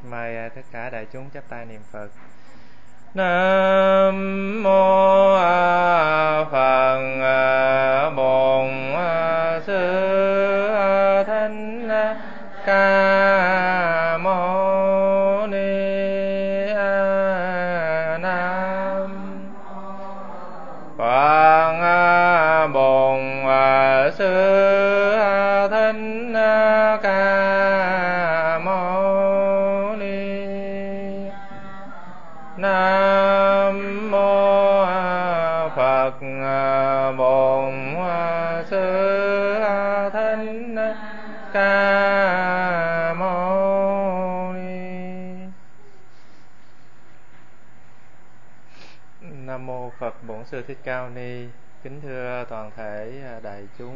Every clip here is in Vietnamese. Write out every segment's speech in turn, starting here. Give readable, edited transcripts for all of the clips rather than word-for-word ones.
Mời tất cả đại chúng chắp tay niệm Phật. Nam mô Phật Bổn Sư Thích Ca Mâu Ni. Nam Phật Bổn Sư Thích Ca Mâu Ni. Nam mô Phật Bổn Sư Thích Ca Mâu Ni. Nam mô Phật Bổn Sư Thích Ca Mâu Ni. Kính thưa toàn thể đại chúng,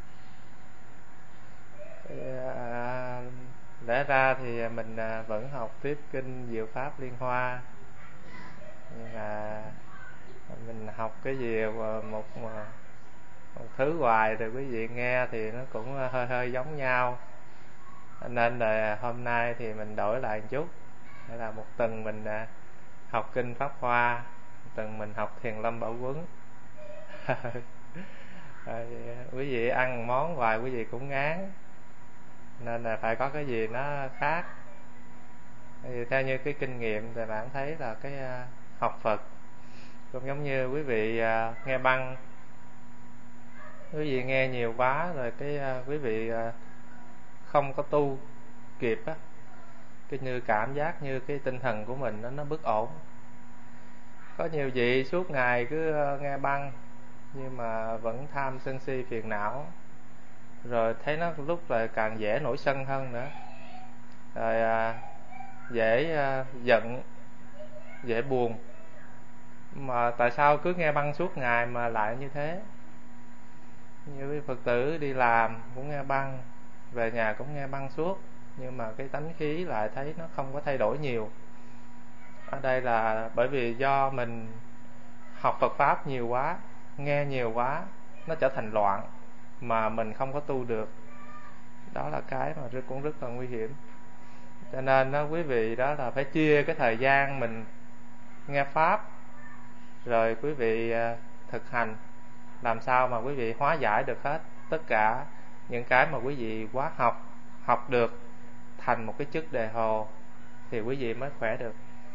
lẽ ra thì mình vẫn học tiếp kinh Diệu Pháp Liên Hoa, nhưng mà mình học cái gì một thứ hoài rồi quý vị nghe thì nó cũng hơi hơi giống nhau, nên là hôm nay thì mình đổi lại một chút. Đây là một tuần mình học kinh Pháp Hoa, một tuần mình học Thiền Lâm Bảo Quấn. Quý vị ăn món hoài quý vị cũng ngán, nên là phải có cái gì nó khác. Thì theo như cái kinh nghiệm thì bạn thấy là cái học Phật cũng giống như quý vị nghe băng, quý vị nghe nhiều quá rồi cái quý vị không có tu kịp á, cái như cảm giác như cái tinh thần của mình nó bất ổn. Có nhiều vị suốt ngày cứ nghe băng nhưng mà vẫn tham sân si phiền não, rồi thấy nó lúc lại càng dễ nổi sân hơn nữa, rồi dễ giận, dễ buồn. Mà tại sao cứ nghe băng suốt ngày mà lại như thế? Như quý Phật tử đi làm cũng nghe băng, về nhà cũng nghe băng suốt, nhưng mà cái tánh khí lại thấy nó không có thay đổi nhiều. Ở đây là bởi vì do mình học Phật Pháp nhiều quá, nghe nhiều quá, nó trở thành loạn mà mình không có tu được. Đó là cái mà cũng rất là nguy hiểm. Cho nên đó, quý vị đó là phải chia cái thời gian mình nghe Pháp, rồi quý vị thực hành, làm sao mà quý vị hóa giải được hết tất cả những cái mà quý vị quá học được thành một cái chất đề hồ, thì quý vị mới khỏe được.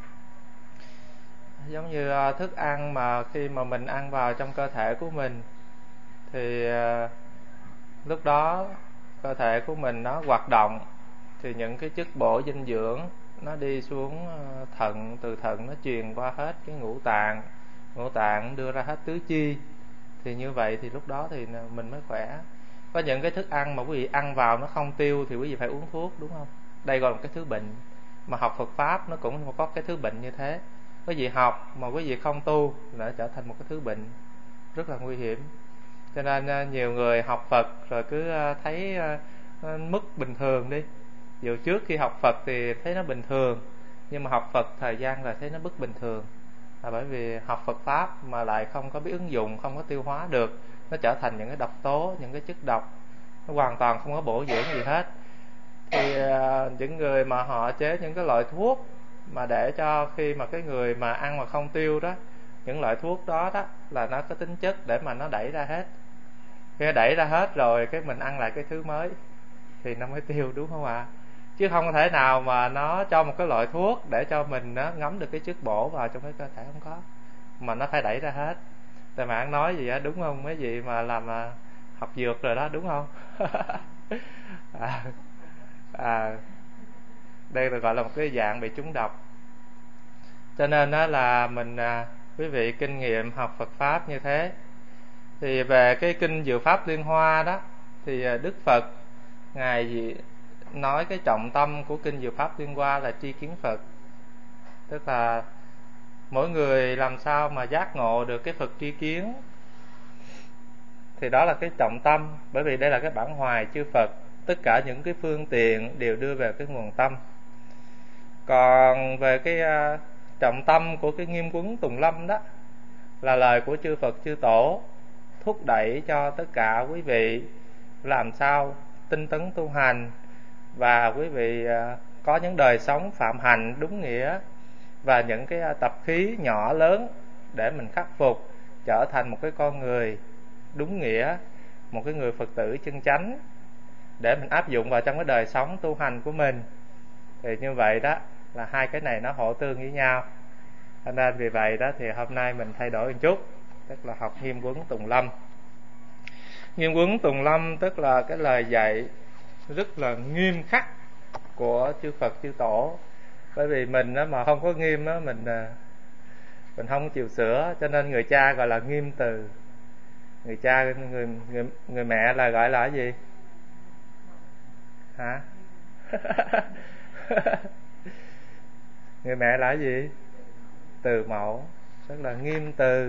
Giống như thức ăn mà khi mà mình ăn vào trong cơ thể của mình thì lúc đó cơ thể của mình nó hoạt động, thì những cái chất bổ dinh dưỡng nó đi xuống thận, từ thận nó truyền qua hết cái ngũ tạng đưa ra hết tứ chi. Thì như vậy thì lúc đó thì mình mới khỏe. Có những cái thức ăn mà quý vị ăn vào nó không tiêu thì quý vị phải uống thuốc, đúng không? Đây gọi là một cái thứ bệnh. Mà học Phật Pháp nó cũng có cái thứ bệnh như thế. Quý vị học mà quý vị không tu là trở thành một cái thứ bệnh rất là nguy hiểm. Cho nên nhiều người học Phật rồi cứ thấy mức bình thường đi. Dù trước khi học Phật thì thấy nó bình thường, nhưng mà học Phật thời gian là thấy nó bất bình thường, là bởi vì học Phật Pháp mà lại không có biết ứng dụng, không có tiêu hóa được, nó trở thành những cái độc tố, những cái chất độc, nó hoàn toàn không có bổ dưỡng gì hết. Thì những người mà họ chế những cái loại thuốc mà để cho khi mà cái người mà ăn mà không tiêu đó, những loại thuốc đó đó là nó có tính chất để mà nó đẩy ra hết. Khi nó đẩy ra hết rồi cái mình ăn lại cái thứ mới thì nó mới tiêu, đúng không ạ? Chứ không thể nào mà nó cho một cái loại thuốc để cho mình nó ngấm được cái chất bổ vào trong cái cơ thể, không có, mà nó phải đẩy ra hết. Tại mà anh nói gì á, đúng không mấy vị mà làm học dược rồi đó, đúng không? Đây là gọi là một cái dạng bị trúng độc. Cho nên đó là mình quý vị kinh nghiệm học Phật Pháp như thế. Thì về cái kinh Diệu Pháp Liên Hoa đó, thì Đức Phật ngài nói cái trọng tâm của kinh Diệu Pháp Liên Hoa là tri kiến Phật. Tức là mỗi người làm sao mà giác ngộ được cái Phật tri kiến, thì đó là cái trọng tâm. Bởi vì đây là cái bản hoài chư Phật, tất cả những cái phương tiện đều đưa về cái nguồn tâm. Còn về cái trọng tâm của cái Nghiêm Quấn Tùng Lâm đó là lời của chư Phật chư Tổ, thúc đẩy cho tất cả quý vị làm sao tinh tấn tu hành, và quý vị có những đời sống phạm hạnh đúng nghĩa và những cái tập khí nhỏ lớn để mình khắc phục, trở thành một cái con người đúng nghĩa, một cái người Phật tử chân chánh để mình áp dụng vào trong cái đời sống tu hành của mình. Thì như vậy đó là hai cái này nó hỗ tương với nhau. Cho nên vì vậy đó thì hôm nay mình thay đổi một chút, tức là học Nghiêm Quấn Tùng Lâm. Nghiêm Quấn Tùng Lâm tức là cái lời dạy rất là nghiêm khắc của chư Phật chư Tổ. Bởi vì mình đó mà không có nghiêm đó, mình không chịu sửa, cho nên người cha gọi là nghiêm từ. Người cha, người mẹ là gọi là cái gì? Hả? Người mẹ là cái gì? Từ mẫu, tức là nghiêm từ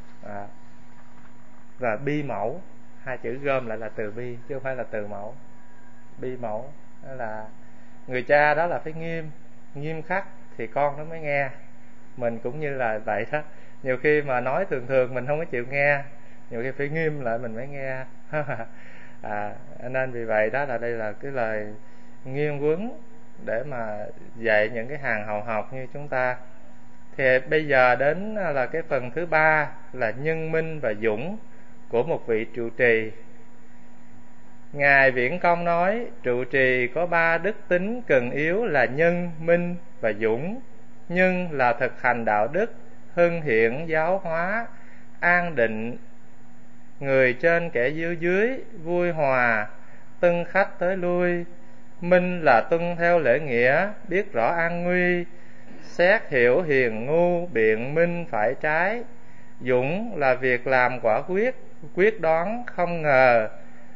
và bi mẫu. Hai chữ gom lại là từ bi, chứ không phải là từ mẫu. Bi mẫu đó là người cha đó là phải nghiêm khắc thì con nó mới nghe. Mình cũng như là vậy đó. Nhiều khi mà nói thường thường mình không có chịu nghe, nhiều khi phải nghiêm lại mình mới nghe. Nên vì vậy đó là đây là cái lời nghiêm quấn để mà dạy những cái hàng hầu học như chúng ta. Thì bây giờ đến là cái phần thứ ba là nhân minh và dũng của một vị trụ trì. Ngài Viễn Công nói trụ trì có ba đức tính cần yếu là nhân, minh và dũng. Nhân là thực hành đạo đức, hưng hiện giáo hóa, an định người trên kẻ dưới, vui hòa, tân khách tới lui. Minh là tuân theo lễ nghĩa, biết rõ an nguy, xét hiểu hiền ngu, biện minh phải trái. Dũng là việc làm quả quyết, quyết đoán không ngờ,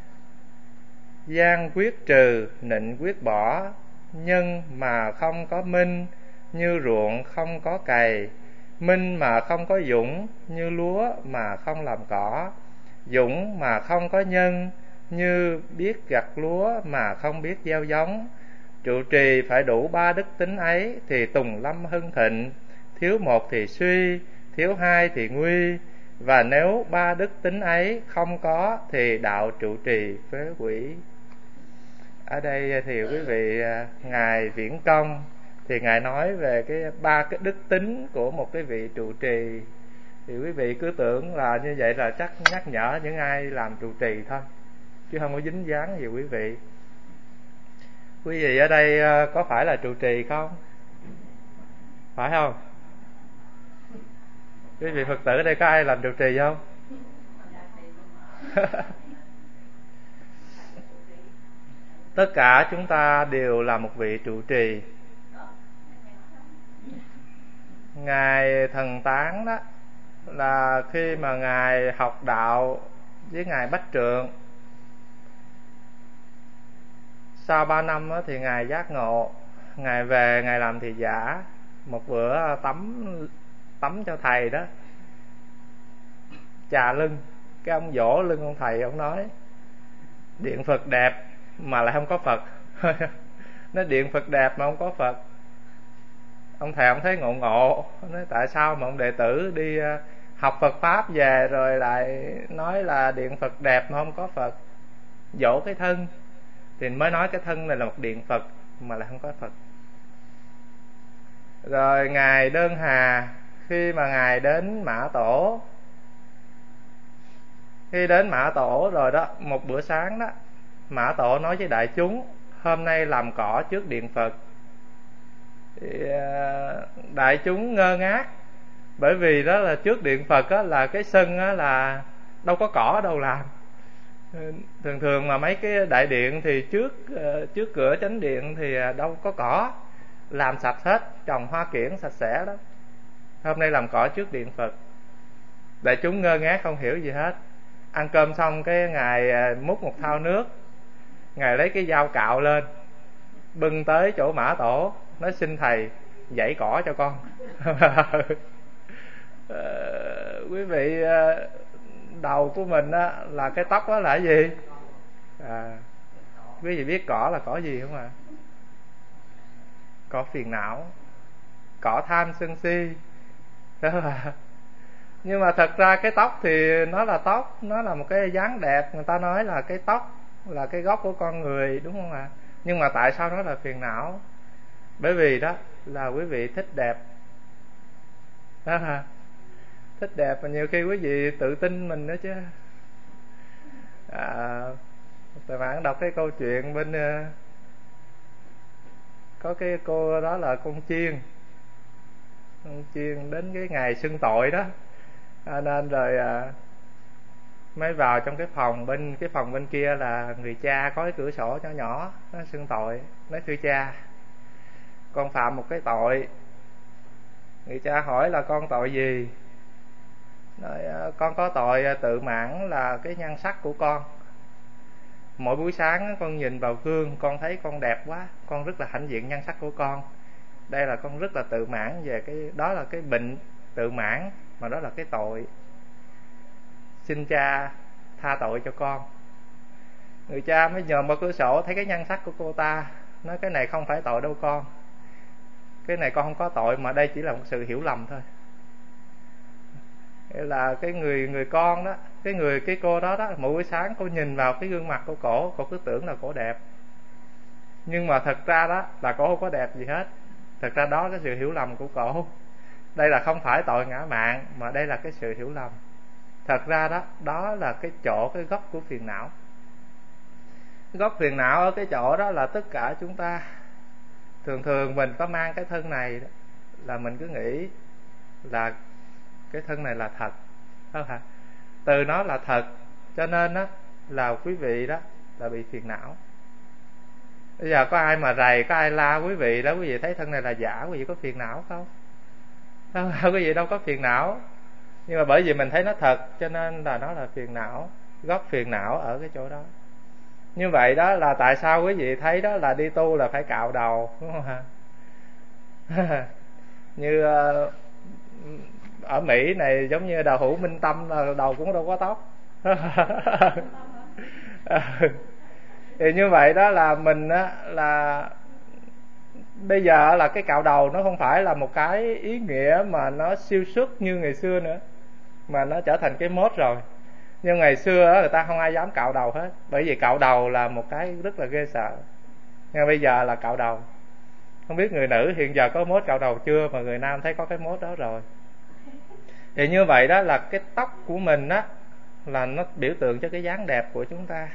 gian quyết trừ, nịnh quyết bỏ. Nhân mà không có minh, như ruộng không có cày. Minh mà không có dũng, như lúa mà không làm cỏ. Dũng mà không có nhân, như biết gặt lúa mà không biết gieo giống. Trụ trì phải đủ ba đức tính ấy thì tùng lâm hưng thịnh. Thiếu một thì suy, thiếu hai thì nguy. Và nếu ba đức tính ấy không có thì đạo trụ trì phế hủy. Ở đây thì quý vị, Ngài Viễn Công thì Ngài nói về cái ba cái đức tính của một cái vị trụ trì. Thì quý vị cứ tưởng là như vậy là chắc nhắc nhở những ai làm trụ trì thôi, chứ không có dính dáng gì quý vị. Quý vị ở đây có phải là trụ trì không? Phải không? Quý vị Phật tử ở đây có ai làm trụ trì không? Tất cả chúng ta đều là một vị trụ trì. Ngài Thần Tán đó là khi mà Ngài học đạo với Ngài Bách Trượng, sau 3 năm đó thì Ngài giác ngộ. Ngài về, Ngài làm thị giả. Một bữa tắm cho thầy đó, chà lưng, cái ông vỗ lưng ông thầy, ông nói điện Phật đẹp mà lại không có Phật. Nói điện Phật đẹp mà không có Phật. Ông thầy ông thấy ngộ, nói tại sao mà ông đệ tử đi học Phật Pháp về rồi lại nói là điện Phật đẹp mà không có Phật. Dỗ cái thân thì mới nói cái thân này là một điện Phật mà lại không có Phật. Rồi Ngài Đơn Hà, khi mà Ngài đến Mã Tổ, khi đến Mã Tổ rồi đó, một bữa sáng đó, Mã Tổ nói với đại chúng hôm nay làm cỏ trước điện Phật. Thì đại chúng ngơ ngác, bởi vì đó là trước điện Phật á, là cái sân á, là đâu có cỏ đâu làm. Thường thường mà mấy cái đại điện thì trước cửa chánh điện thì đâu có cỏ, làm sạch hết, trồng hoa kiển sạch sẽ đó. Hôm nay làm cỏ trước điện Phật. Đại chúng ngơ ngác không hiểu gì hết. Ăn cơm xong cái Ngài múc một thau nước, Ngài lấy cái dao cạo lên, bưng tới chỗ Mã Tổ, nói xin thầy dãy cỏ cho con. Quý vị, đầu của mình á, là cái tóc đó là cái gì? Quý vị biết cỏ là cỏ gì không ạ? Cỏ phiền não, cỏ tham sân si. Đó là... Nhưng mà thật ra cái tóc thì nó là tóc, nó là một cái dáng đẹp. Người ta nói là cái tóc là cái gốc của con người, đúng không ạ? Nhưng mà tại sao nó là phiền não? Bởi vì đó là quý vị thích đẹp đó hả? Thích đẹp mà nhiều khi quý vị tự tin mình nữa chứ. Tại bạn đọc cái câu chuyện bên có cái cô đó là con chiên đến cái ngày xưng tội đó, nên rồi mới vào trong cái phòng bên kia là người cha có cái cửa sổ nhỏ nhỏ, nó xưng tội, nói thưa cha, con phạm một cái tội. Người cha hỏi là con tội gì? Nói con có tội tự mãn là cái nhan sắc của con. Mỗi buổi sáng con nhìn vào gương, con thấy con đẹp quá, con rất là hãnh diện nhan sắc của con. Đây là con rất là tự mãn về cái đó, là cái bệnh tự mãn, mà đó là cái tội. Xin cha tha tội cho con. Người cha mới nhòm qua cửa sổ thấy cái nhan sắc của cô ta, nói cái này không phải tội đâu con, cái này con không có tội, mà đây chỉ là một sự hiểu lầm thôi. Nghĩa là cái người con đó, cái cô đó đó, mỗi buổi sáng cô nhìn vào cái gương mặt của cổ cứ tưởng là cổ đẹp, nhưng mà thật ra đó là cổ không có đẹp gì hết. Thật ra đó là cái sự hiểu lầm của cổ. Đây là không phải tội ngã mạn, mà đây là cái sự hiểu lầm. Thật ra đó là cái gốc của phiền não. Gốc phiền não ở cái chỗ đó là tất cả chúng ta thường mình có mang cái thân này đó, là mình cứ nghĩ là cái thân này là thật, không hả? Từ nó là thật, cho nên đó là quý vị đó là bị phiền não. Bây giờ có ai mà rầy, có ai la quý vị đó, quý vị thấy thân này là giả, quý vị có phiền não không? Không, quý vị đâu có phiền não. Nhưng mà bởi vì mình thấy nó thật, cho nên là nó là phiền não. Gốc phiền não ở cái chỗ đó. Như vậy đó là tại sao quý vị thấy đó là đi tu là phải cạo đầu, đúng không hả? Như ở Mỹ này, giống như Đào Hữu Minh Tâm là đầu cũng đâu có tóc. Thì như vậy đó là mình á, là bây giờ là cái cạo đầu nó không phải là một cái ý nghĩa mà nó siêu xuất như ngày xưa nữa, mà nó trở thành cái mốt rồi. Nhưng ngày xưa người ta không ai dám cạo đầu hết, bởi vì cạo đầu là một cái rất là ghê sợ. Nhưng bây giờ là cạo đầu. Không biết người nữ hiện giờ có mốt cạo đầu chưa, mà người nam thấy có cái mốt đó rồi. Thì như vậy đó là cái tóc của mình á, là nó biểu tượng cho cái dáng đẹp của chúng ta.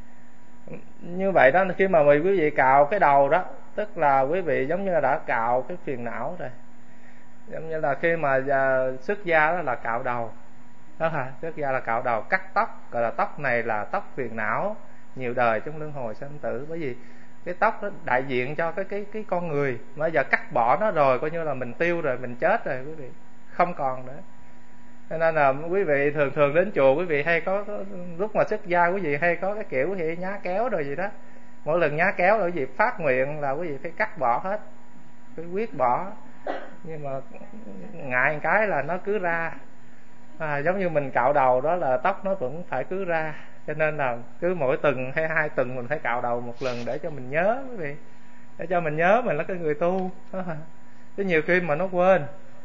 Như vậy đó, khi mà quý vị cạo cái đầu đó, tức là quý vị giống như là đã cạo cái phiền não rồi. Giống như là khi mà xuất gia đó là cạo đầu đó hả? Xuất gia là cạo đầu, cắt tóc, gọi là tóc này là tóc phiền não nhiều đời trong luân hồi sanh tử. Bởi vì cái tóc đó đại diện cho cái con người, mà giờ cắt bỏ nó rồi coi như là mình tiêu rồi, mình chết rồi quý vị, không còn nữa. Cho nên là quý vị thường đến chùa, quý vị hay có lúc mà xuất gia quý vị hay có cái kiểu thì nhá kéo rồi gì đó. Mỗi lần nhá kéo là quý vị phát nguyện là quý vị phải cắt bỏ hết, phải quyết bỏ. Nhưng mà ngại một cái là nó cứ ra. Giống như mình cạo đầu đó là tóc nó vẫn phải cứ ra. Cho nên là cứ mỗi tuần hay 2 tuần mình phải cạo đầu một lần, để cho mình nhớ quý vị, để cho mình nhớ mình là cái người tu. Chứ nhiều khi mà nó quên.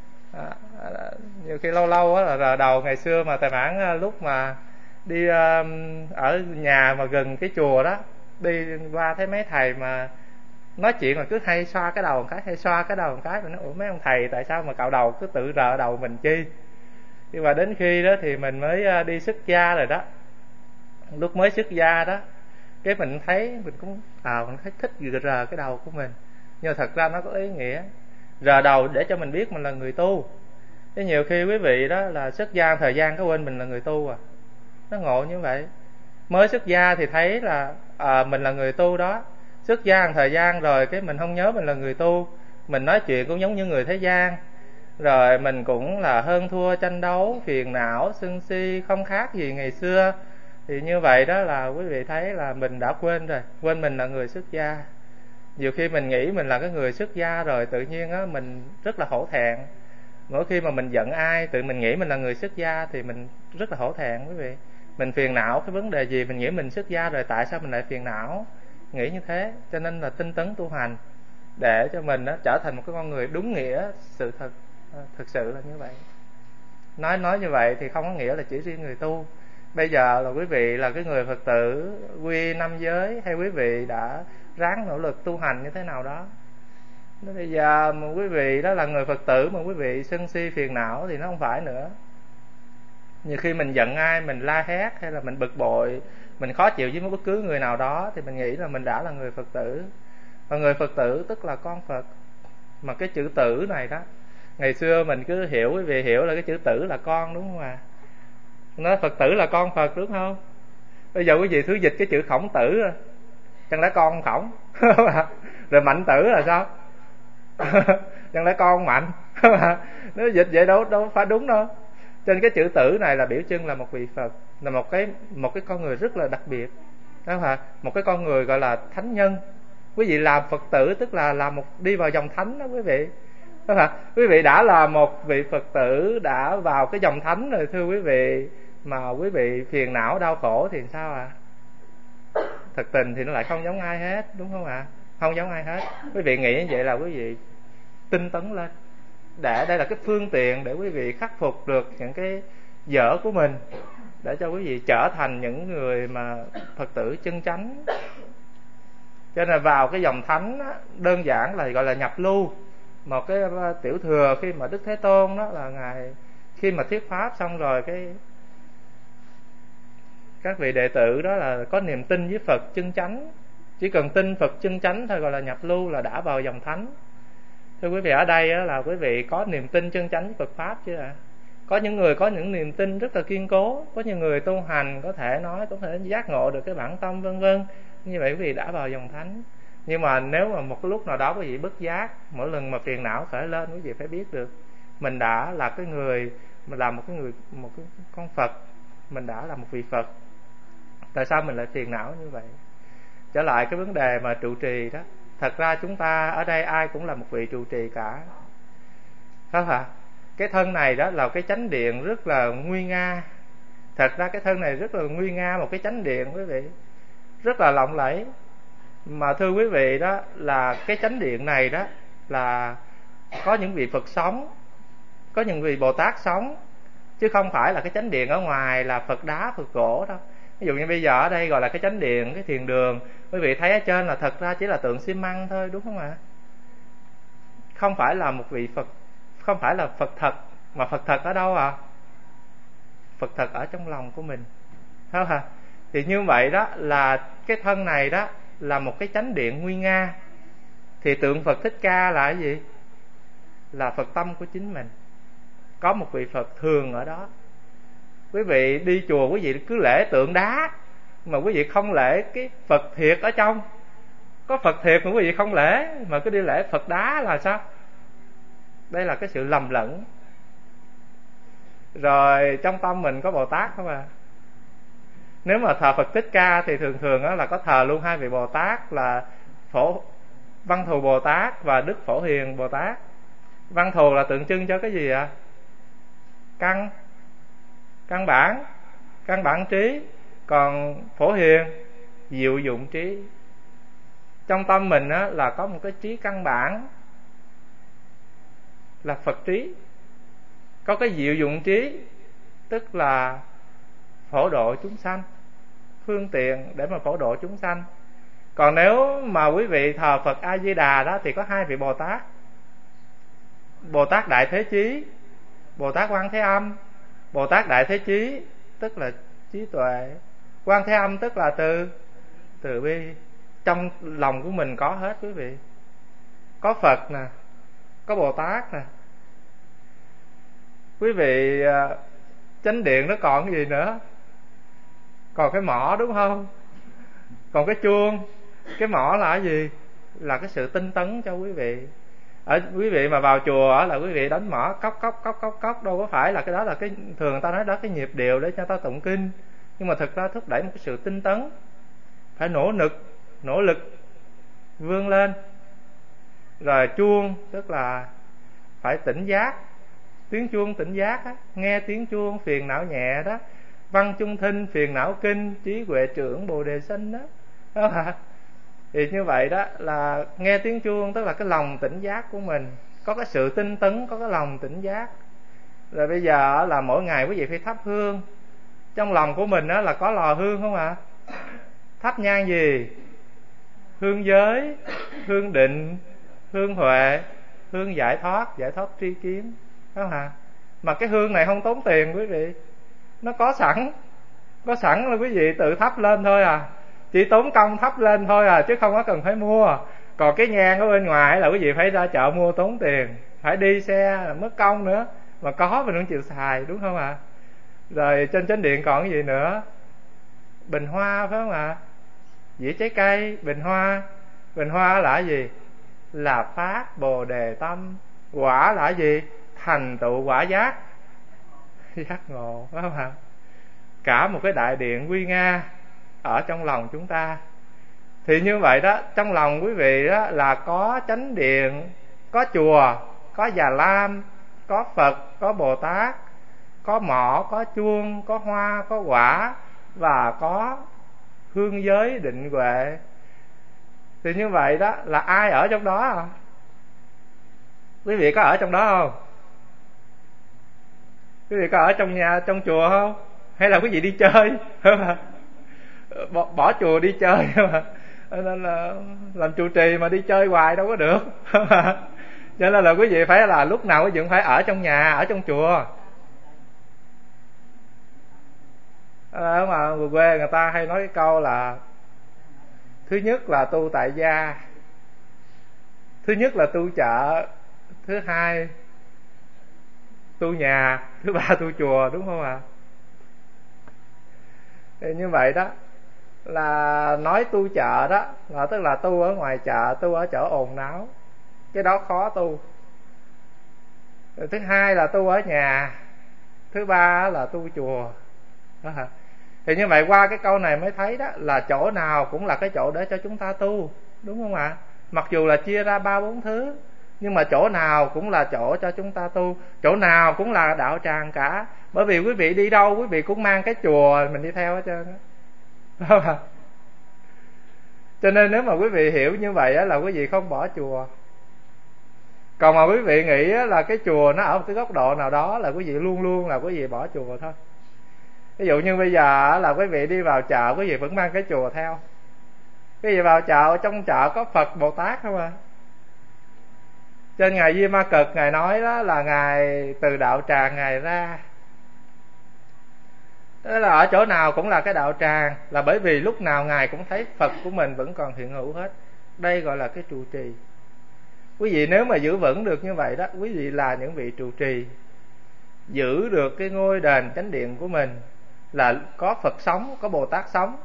Nhiều khi lâu lâu là rờ đầu. Ngày xưa mà tài bản lúc mà đi ở nhà mà gần cái chùa đó, đi qua thấy mấy thầy mà nói chuyện là cứ hay xoa cái đầu một cái, hay xoa cái đầu một cái. Mình nói ủa mấy ông thầy tại sao mà cạo đầu cứ tự rờ đầu mình chi? Nhưng mà đến khi đó thì mình mới đi xuất gia rồi đó. Lúc mới xuất gia đó, cái mình thấy mình cũng mình thấy thích rờ cái đầu của mình. Nhưng mà thật ra nó có ý nghĩa rờ đầu để cho mình biết mình là người tu. Chứ nhiều khi quý vị đó là xuất gia thời gian có quên mình là người tu à. Nó ngộ như vậy. Mới xuất gia thì thấy là mình là người tu đó. Xuất gia một thời gian rồi cái mình không nhớ mình là người tu. Mình nói chuyện cũng giống như người thế gian. Rồi mình cũng là hơn thua tranh đấu, phiền não, sân si, không khác gì ngày xưa. Thì như vậy đó là quý vị thấy là mình đã quên rồi, quên mình là người xuất gia. Nhiều khi mình nghĩ mình là cái người xuất gia rồi, tự nhiên á mình rất là hổ thẹn. Mỗi khi mà mình giận ai, tự mình nghĩ mình là người xuất gia thì mình rất là hổ thẹn quý vị. Mình phiền não cái vấn đề gì, mình nghĩ mình xuất gia rồi tại sao mình lại phiền não, nghĩ như thế. Cho nên là tinh tấn tu hành để cho mình đó trở thành một cái con người đúng nghĩa sự thật. Thực sự là như vậy. Nói như vậy thì không có nghĩa là chỉ riêng người tu. Bây giờ là quý vị là cái người Phật tử quy 5 giới, hay quý vị đã ráng nỗ lực tu hành như thế nào đó, Nên bây giờ mà quý vị đó là người Phật tử mà quý vị sân si phiền não thì nó không phải nữa. Nhiều khi mình giận ai, mình la hét hay là mình bực bội, mình khó chịu với bất cứ người nào đó thì mình nghĩ là mình đã là người Phật tử. Và người Phật tử tức là con Phật. Mà cái chữ tử này đó, ngày xưa mình cứ hiểu, quý vị hiểu là cái chữ tử là con, đúng không ạ? Nói Phật tử là con Phật, đúng không? Bây giờ quý vị thử dịch cái chữ Khổng tử rồi, chẳng lẽ con Khổng? Rồi Mạnh tử là sao? Chẳng lẽ con Mạnh? Nếu dịch vậy đâu phải đúng đâu. Trên cái chữ tử này là biểu trưng là một vị Phật, là một cái con người rất là đặc biệt, đó là một cái con người gọi là thánh nhân. Quý vị làm Phật tử tức là làm một đi vào dòng thánh đó quý vị. Đó là quý vị đã là một vị Phật tử, đã vào cái dòng thánh rồi thưa quý vị, mà quý vị phiền não đau khổ thì sao ạ? Thật tình thì nó lại không giống ai hết, đúng không ạ? Không giống ai hết. Quý vị nghĩ như vậy là quý vị tinh tấn lên, để đây là cái phương tiện để quý vị khắc phục được những cái dở của mình, để cho quý vị trở thành những người mà Phật tử chân chánh. Cho nên vào cái dòng thánh á, đơn giản là gọi là nhập lưu. Một cái tiểu thừa khi mà Đức Thế Tôn đó là ngài khi mà thuyết pháp xong rồi, các vị đệ tử đó là có niềm tin với Phật chân chánh, chỉ cần tin Phật chân chánh thôi gọi là nhập lưu, là đã vào dòng thánh. Thưa quý vị, ở đây á, là quý vị có niềm tin chân chánh với Phật pháp chưa ạ? Có những người có những niềm tin rất là kiên cố, có những người tu hành có thể nói có thể giác ngộ được cái bản tâm vân vân, như vậy quý vị đã vào dòng thánh. Nhưng mà nếu mà một cái lúc nào đó quý vị bất giác, mỗi lần mà phiền não khởi lên, quý vị phải biết được mình đã là cái người, mình là một cái con Phật, mình đã là một vị Phật. Tại sao mình lại phiền não như vậy? Trở lại cái vấn đề mà trụ trì đó, thật ra chúng ta ở đây ai cũng là một vị trụ trì cả, phải không ạ? Cái thân này đó là cái chánh điện rất là nguy nga. Thật ra cái thân này rất là nguy nga, một cái chánh điện quý vị, rất là lộng lẫy. Mà thưa quý vị đó, là cái chánh điện này đó là có những vị Phật sống, có những vị Bồ Tát sống, chứ không phải là cái chánh điện ở ngoài là Phật đá Phật gỗ đâu. Ví dụ như bây giờ ở đây gọi là cái chánh điện, cái thiền đường, quý vị thấy ở trên là thật ra chỉ là tượng xi măng thôi, đúng không ạ? Không phải là một vị Phật, không phải là Phật thật. Mà Phật thật ở đâu ạ? Phật thật ở trong lòng của mình, thấy không ạ? Thì như vậy đó là cái thân này đó là một cái chánh điện nguy nga. Thì tượng Phật Thích Ca là cái gì? Là Phật tâm của chính mình. Có một vị Phật thường ở đó. Quý vị đi chùa quý vị cứ lễ tượng đá, mà quý vị không lễ cái Phật thiệt ở trong. Có Phật thiệt mà quý vị không lễ, mà cứ đi lễ Phật đá là sao? Đây là cái sự lầm lẫn. Rồi trong tâm mình có Bồ Tát không à? Nếu mà thờ Phật Thích Ca thì thường thường đó là có thờ luôn hai vị Bồ Tát là Văn Thù Bồ Tát và Đức Phổ Hiền Bồ Tát. Văn Thù là tượng trưng cho cái gì ạ? Căn bản trí. Còn Phổ Hiền diệu dụng trí. Trong tâm mình á, là có một cái trí căn bản là Phật trí, có cái diệu dụng trí tức là phổ độ chúng sanh, phương tiện để mà phổ độ chúng sanh. Còn nếu mà quý vị thờ Phật A Di Đà đó thì có hai vị Bồ Tát, Bồ Tát Đại Thế Chí, Bồ Tát Quan Thế Âm. Bồ Tát Đại Thế Chí tức là trí tuệ, Quan Thế Âm tức là từ bi. Trong lòng của mình có hết quý vị, có Phật nè, có Bồ Tát nè. Quý vị, chánh điện nó còn cái gì nữa? Còn cái mõ, đúng không? Còn cái chuông. Cái mõ là cái gì? Là cái sự tinh tấn cho quý vị. Ở quý vị mà vào chùa là quý vị đánh mõ cốc cốc cốc cốc cốc, đâu có phải là cái đó là cái thường người ta nói đó cái nhịp điệu để cho ta tụng kinh. Nhưng mà thực ra thúc đẩy một cái sự tinh tấn, phải nỗ lực vươn lên. Rồi chuông tức là phải tỉnh giác, tiếng chuông tỉnh giác á, nghe tiếng chuông phiền não nhẹ đó. Văn chung thinh phiền não kinh, trí huệ trưởng bồ đề sinh đó. Đó hả? Thì như vậy đó là nghe tiếng chuông tức là cái lòng tỉnh giác của mình, có cái sự tinh tấn, có cái lòng tỉnh giác. Rồi bây giờ là mỗi ngày quý vị phải thắp hương. Trong lòng của mình đó là có lò hương không ạ? Thắp nhang gì? Hương giới, hương định, hương huệ, hương giải thoát tri kiến, phải không hả? Mà cái hương này không tốn tiền quý vị, nó có sẵn là quý vị tự thắp lên thôi à, chỉ tốn công thắp lên thôi à, chứ không có cần phải mua. Còn cái nhang ở bên ngoài là quý vị phải ra chợ mua, tốn tiền, phải đi xe mất công nữa, mà có mình không chịu xài, đúng không ạ? Rồi trên chánh điện còn cái gì nữa? Bình hoa, phải không ạ? Dĩa trái cây, bình hoa là cái gì? Là phát bồ đề tâm. Quả là cái gì? Thành tựu quả giác ngộ, phải không ạ? Cả một cái đại điện nguy nga ở trong lòng chúng ta. Thì như vậy đó, trong lòng quý vị đó là có chánh điện, có chùa, có Già Lam, có Phật, có Bồ Tát, có mõ, có chuông, có hoa, có quả, và có hương giới định huệ. Thì như vậy đó là ai ở trong đó à? Quý vị có ở trong đó không? Quý vị có ở trong nhà, trong chùa không? Hay là quý vị đi chơi? Bỏ chùa đi chơi mà. Nên là làm trụ trì mà đi chơi hoài đâu có được. Cho nên là quý vị phải là lúc nào quý vị cũng phải ở trong nhà, ở trong chùa. Ở mà người quê người ta hay nói cái câu là thứ nhất là tu tại gia, thứ nhất là tu chợ, thứ hai tu nhà, thứ ba tu chùa, đúng không ạ? Thì như vậy đó là nói tu chợ đó là tức là tu ở ngoài chợ, tu ở chỗ ồn náo, cái đó khó tu. Rồi thứ hai là tu ở nhà, thứ ba là tu chùa đó hả? Thì như vậy qua cái câu này mới thấy đó là chỗ nào cũng là cái chỗ để cho chúng ta tu, đúng không ạ? Mặc dù là chia ra 3-4 thứ, nhưng mà chỗ nào cũng là chỗ cho chúng ta tu, chỗ nào cũng là đạo tràng cả. Bởi vì quý vị đi đâu quý vị cũng mang cái chùa mình đi theo hết trơn đó. Cho nên nếu mà quý vị hiểu như vậy là quý vị không bỏ chùa. Còn mà quý vị nghĩ là cái chùa nó ở một cái góc độ nào đó là quý vị luôn luôn là quý vị bỏ chùa thôi. Ví dụ như bây giờ là quý vị đi vào chợ, quý vị vẫn mang cái chùa theo. Quý vị vào chợ, trong chợ có Phật Bồ Tát không à? Trên Ngài Di Ma Cực Ngài nói đó là Ngài từ đạo tràng Ngài ra. Đó là ở chỗ nào cũng là cái đạo tràng, là bởi vì lúc nào Ngài cũng thấy Phật của mình vẫn còn hiện hữu hết. Đây gọi là cái trụ trì. Quý vị nếu mà giữ vững được như vậy đó, quý vị là những vị trụ trì, giữ được cái ngôi đền chánh điện của mình là có Phật sống, có Bồ Tát sống.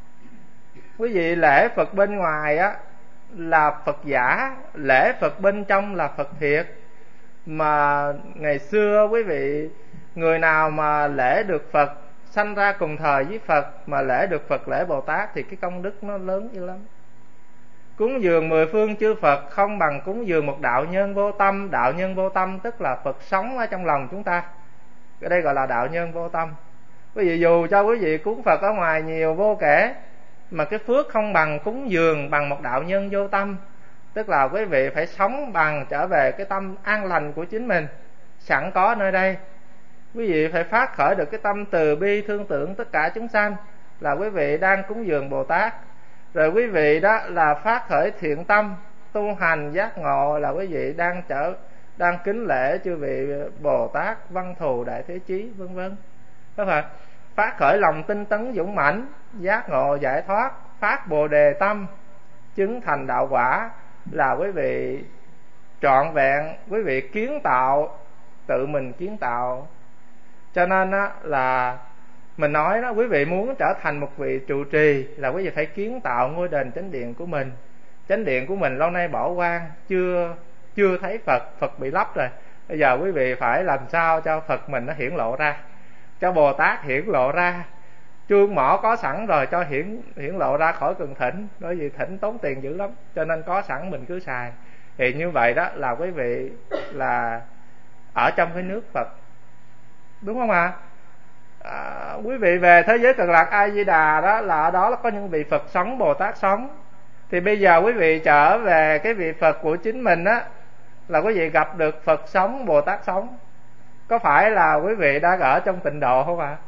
Quý vị lễ Phật bên ngoài á là Phật giả, lễ Phật bên trong là Phật thiệt. Mà ngày xưa quý vị, người nào mà lễ được Phật, sanh ra cùng thời với Phật, mà lễ được Phật, lễ Bồ Tát thì cái công đức nó lớn dữ lắm. Cúng dường 10 phương chư Phật không bằng cúng dường một đạo nhân vô tâm. Đạo nhân vô tâm tức là Phật sống ở trong lòng chúng ta. Cái đây gọi là đạo nhân vô tâm. Quý vị dù cho quý vị cúng Phật ở ngoài nhiều vô kể, mà cái phước không bằng cúng dường bằng một đạo nhân vô tâm. Tức là quý vị phải sống bằng trở về cái tâm an lành của chính mình sẵn có nơi đây. Quý vị phải phát khởi được cái tâm từ bi thương tưởng tất cả chúng sanh, là quý vị đang cúng dường Bồ Tát. Rồi quý vị đó là phát khởi thiện tâm tu hành giác ngộ, là quý vị đang kính lễ chư vị Bồ Tát Văn Thù Đại Thế Chí vân vân. Đó phải. Phát khởi lòng tinh tấn dũng mãnh, giác ngộ giải thoát, phát Bồ Đề tâm, chứng thành đạo quả, là quý vị trọn vẹn, quý vị kiến tạo, tự mình kiến tạo. Cho nên đó là mình nói đó, quý vị muốn trở thành một vị trụ trì là quý vị phải kiến tạo ngôi đền chánh điện của mình. Chánh điện của mình lâu nay bỏ hoang, chưa thấy Phật, Phật bị lấp rồi. Bây giờ quý vị phải làm sao cho Phật mình nó hiển lộ ra, cho Bồ Tát hiển lộ ra. Chuông mỏ có sẵn rồi, cho hiển lộ ra, khỏi cần thỉnh, bởi vì thỉnh tốn tiền dữ lắm. Cho nên có sẵn mình cứ xài. Thì như vậy đó là quý vị là ở trong cái nước Phật, đúng không ạ? Quý vị về thế giới Cực Lạc A Di Đà đó, là ở đó có những vị Phật sống, Bồ Tát sống. Thì bây giờ quý vị trở về cái vị Phật của chính mình á, là quý vị gặp được Phật sống, Bồ Tát sống. Có phải là quý vị đang ở trong tịnh độ không ạ?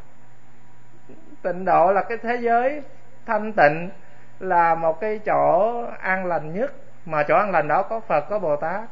Tịnh độ là cái thế giới thanh tịnh, là một cái chỗ an lành nhất, mà chỗ an lành đó có Phật, có Bồ Tát.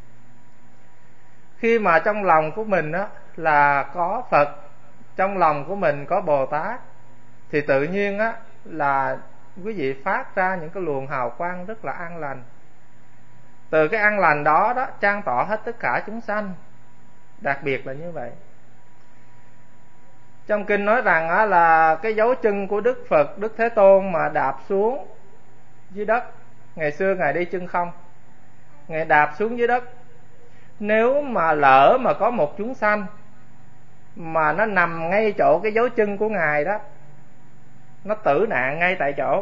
Khi mà trong lòng của mình á là có Phật, trong lòng của mình có Bồ Tát, thì tự nhiên á là quý vị phát ra những cái luồng hào quang rất là an lành. Từ cái an lành đó đó chan tỏa hết tất cả chúng sanh, đặc biệt là như vậy. Trong kinh nói rằng á, là cái dấu chân của Đức Phật, Đức Thế Tôn mà đạp xuống dưới đất, ngày xưa Ngài đi chân không, Ngài đạp xuống dưới đất. Nếu mà lỡ mà có một chúng sanh mà nó nằm ngay chỗ cái dấu chân của Ngài đó, nó tử nạn ngay tại chỗ,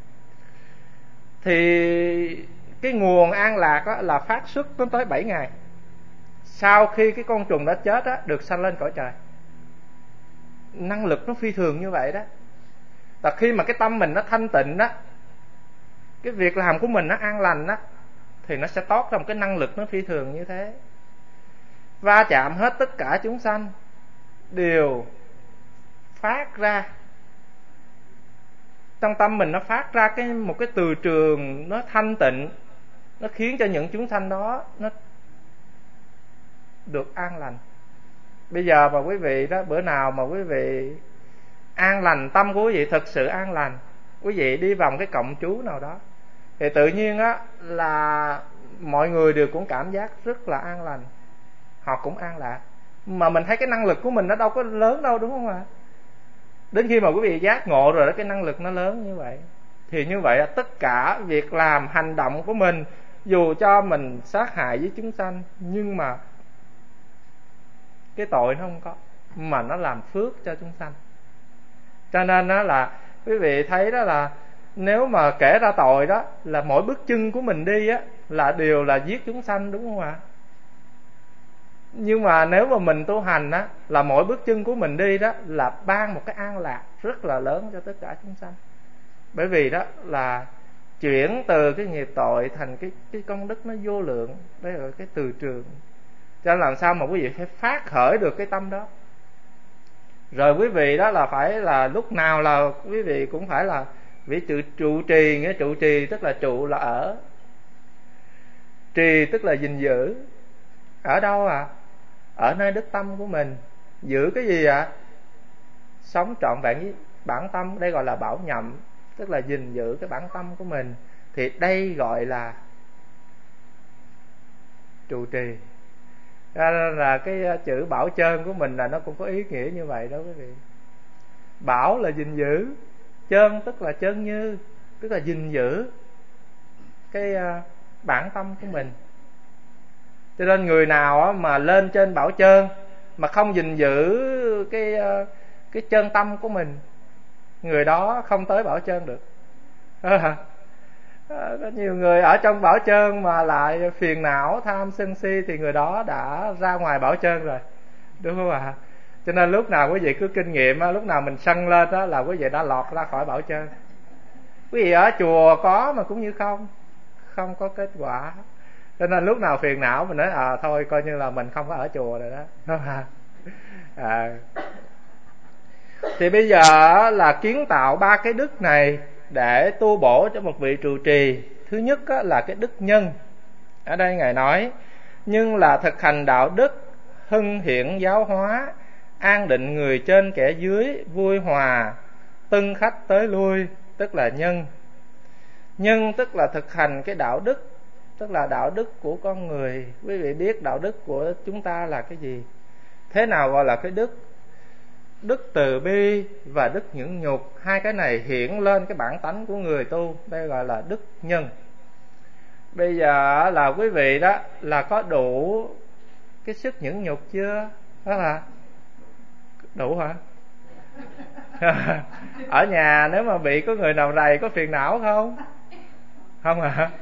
thì cái nguồn an lạc đó là phát xuất đến tới 7 ngày sau khi cái con trùng đã chết đó, được sanh lên cõi trời. Năng lực nó phi thường như vậy đó. Và khi mà cái tâm mình nó thanh tịnh đó, cái việc làm của mình nó an lành đó, thì nó sẽ toát ra một cái năng lực nó phi thường như thế. Va chạm hết tất cả chúng sanh đều phát ra, trong tâm mình nó phát ra một cái từ trường nó thanh tịnh, nó khiến cho những chúng sanh đó nó được an lành. Bây giờ mà quý vị đó, bữa nào mà quý vị an lành, tâm của quý vị thực sự an lành, quý vị đi vòng cái cọng chú nào đó, thì tự nhiên á là mọi người đều cũng cảm giác rất là an lành, họ cũng an lạc. Mà mình thấy cái năng lực của mình nó đâu có lớn đâu, đúng không ạ? Đến khi mà quý vị giác ngộ rồi đó, cái năng lực nó lớn như vậy. Thì như vậy tất cả việc làm, hành động của mình, dù cho mình sát hại với chúng sanh, nhưng mà cái tội nó không có, mà nó làm phước cho chúng sanh. Cho nên đó là quý vị thấy đó là nếu mà kể ra tội đó, là mỗi bước chân của mình đi á là đều là giết chúng sanh, đúng không ạ? Nhưng mà nếu mà mình tu hành á, là mỗi bước chân của mình đi đó là ban một cái an lạc rất là lớn cho tất cả chúng sanh. Bởi vì đó là chuyển từ cái nghiệp tội thành cái công đức nó vô lượng. Đây là cái từ trường. Cho nên làm sao mà quý vị phải phát khởi được cái tâm đó. Rồi quý vị đó là phải là lúc nào là quý vị cũng phải là vị trụ trì. Nghĩa trụ trì tức là trụ là ở, trì tức là gìn giữ. Ở đâu à? Ở nơi đức tâm của mình. Giữ cái gì ạ? Sống trọn vẹn với bản tâm. Đây gọi là bảo nhậm, tức là gìn giữ cái bản tâm của mình. Thì đây gọi là trụ trì. Ra là cái chữ bảo chơn của mình là nó cũng có ý nghĩa như vậy đó quý vị. Bảo là gìn giữ, chơn tức là chơn như, tức là gìn giữ cái bản tâm của mình. Cho nên người nào mà lên trên bảo chơn mà không gìn giữ cái chân tâm của mình, người đó không tới bảo chơn được. Có nhiều người ở trong bảo chơn mà lại phiền não, tham sân si, thì người đó đã ra ngoài bảo chơn rồi, đúng không ạ? Cho nên lúc nào quý vị cứ kinh nghiệm, lúc nào mình sân lên đó là quý vị đã lọt ra khỏi bảo chơn. Quý vị ở chùa có mà cũng như không có kết quả. Cho nên lúc nào phiền não mình nói thôi coi như là mình không có ở chùa rồi đó. Thì bây giờ là kiến tạo 3 cái đức này để tu bổ cho một vị trụ trì. Thứ nhất là cái đức nhân. Ở đây Ngài nói nhưng là thực hành đạo đức, hưng hiển giáo hóa, an định người trên kẻ dưới, vui hòa, tân khách tới lui, tức là nhân. Nhân tức là thực hành cái đạo đức, tức là đạo đức của con người. Quý vị biết đạo đức của chúng ta là cái gì? Thế nào gọi là cái đức? Đức từ bi và đức nhẫn nhục, hai cái này hiện lên cái bản tánh của người tu, đây gọi là đức nhân. Bây giờ là quý vị đó là có đủ cái sức nhẫn nhục chưa? Đó là đủ hả? Ở nhà nếu mà bị có người nào rầy có phiền não không? Không hả?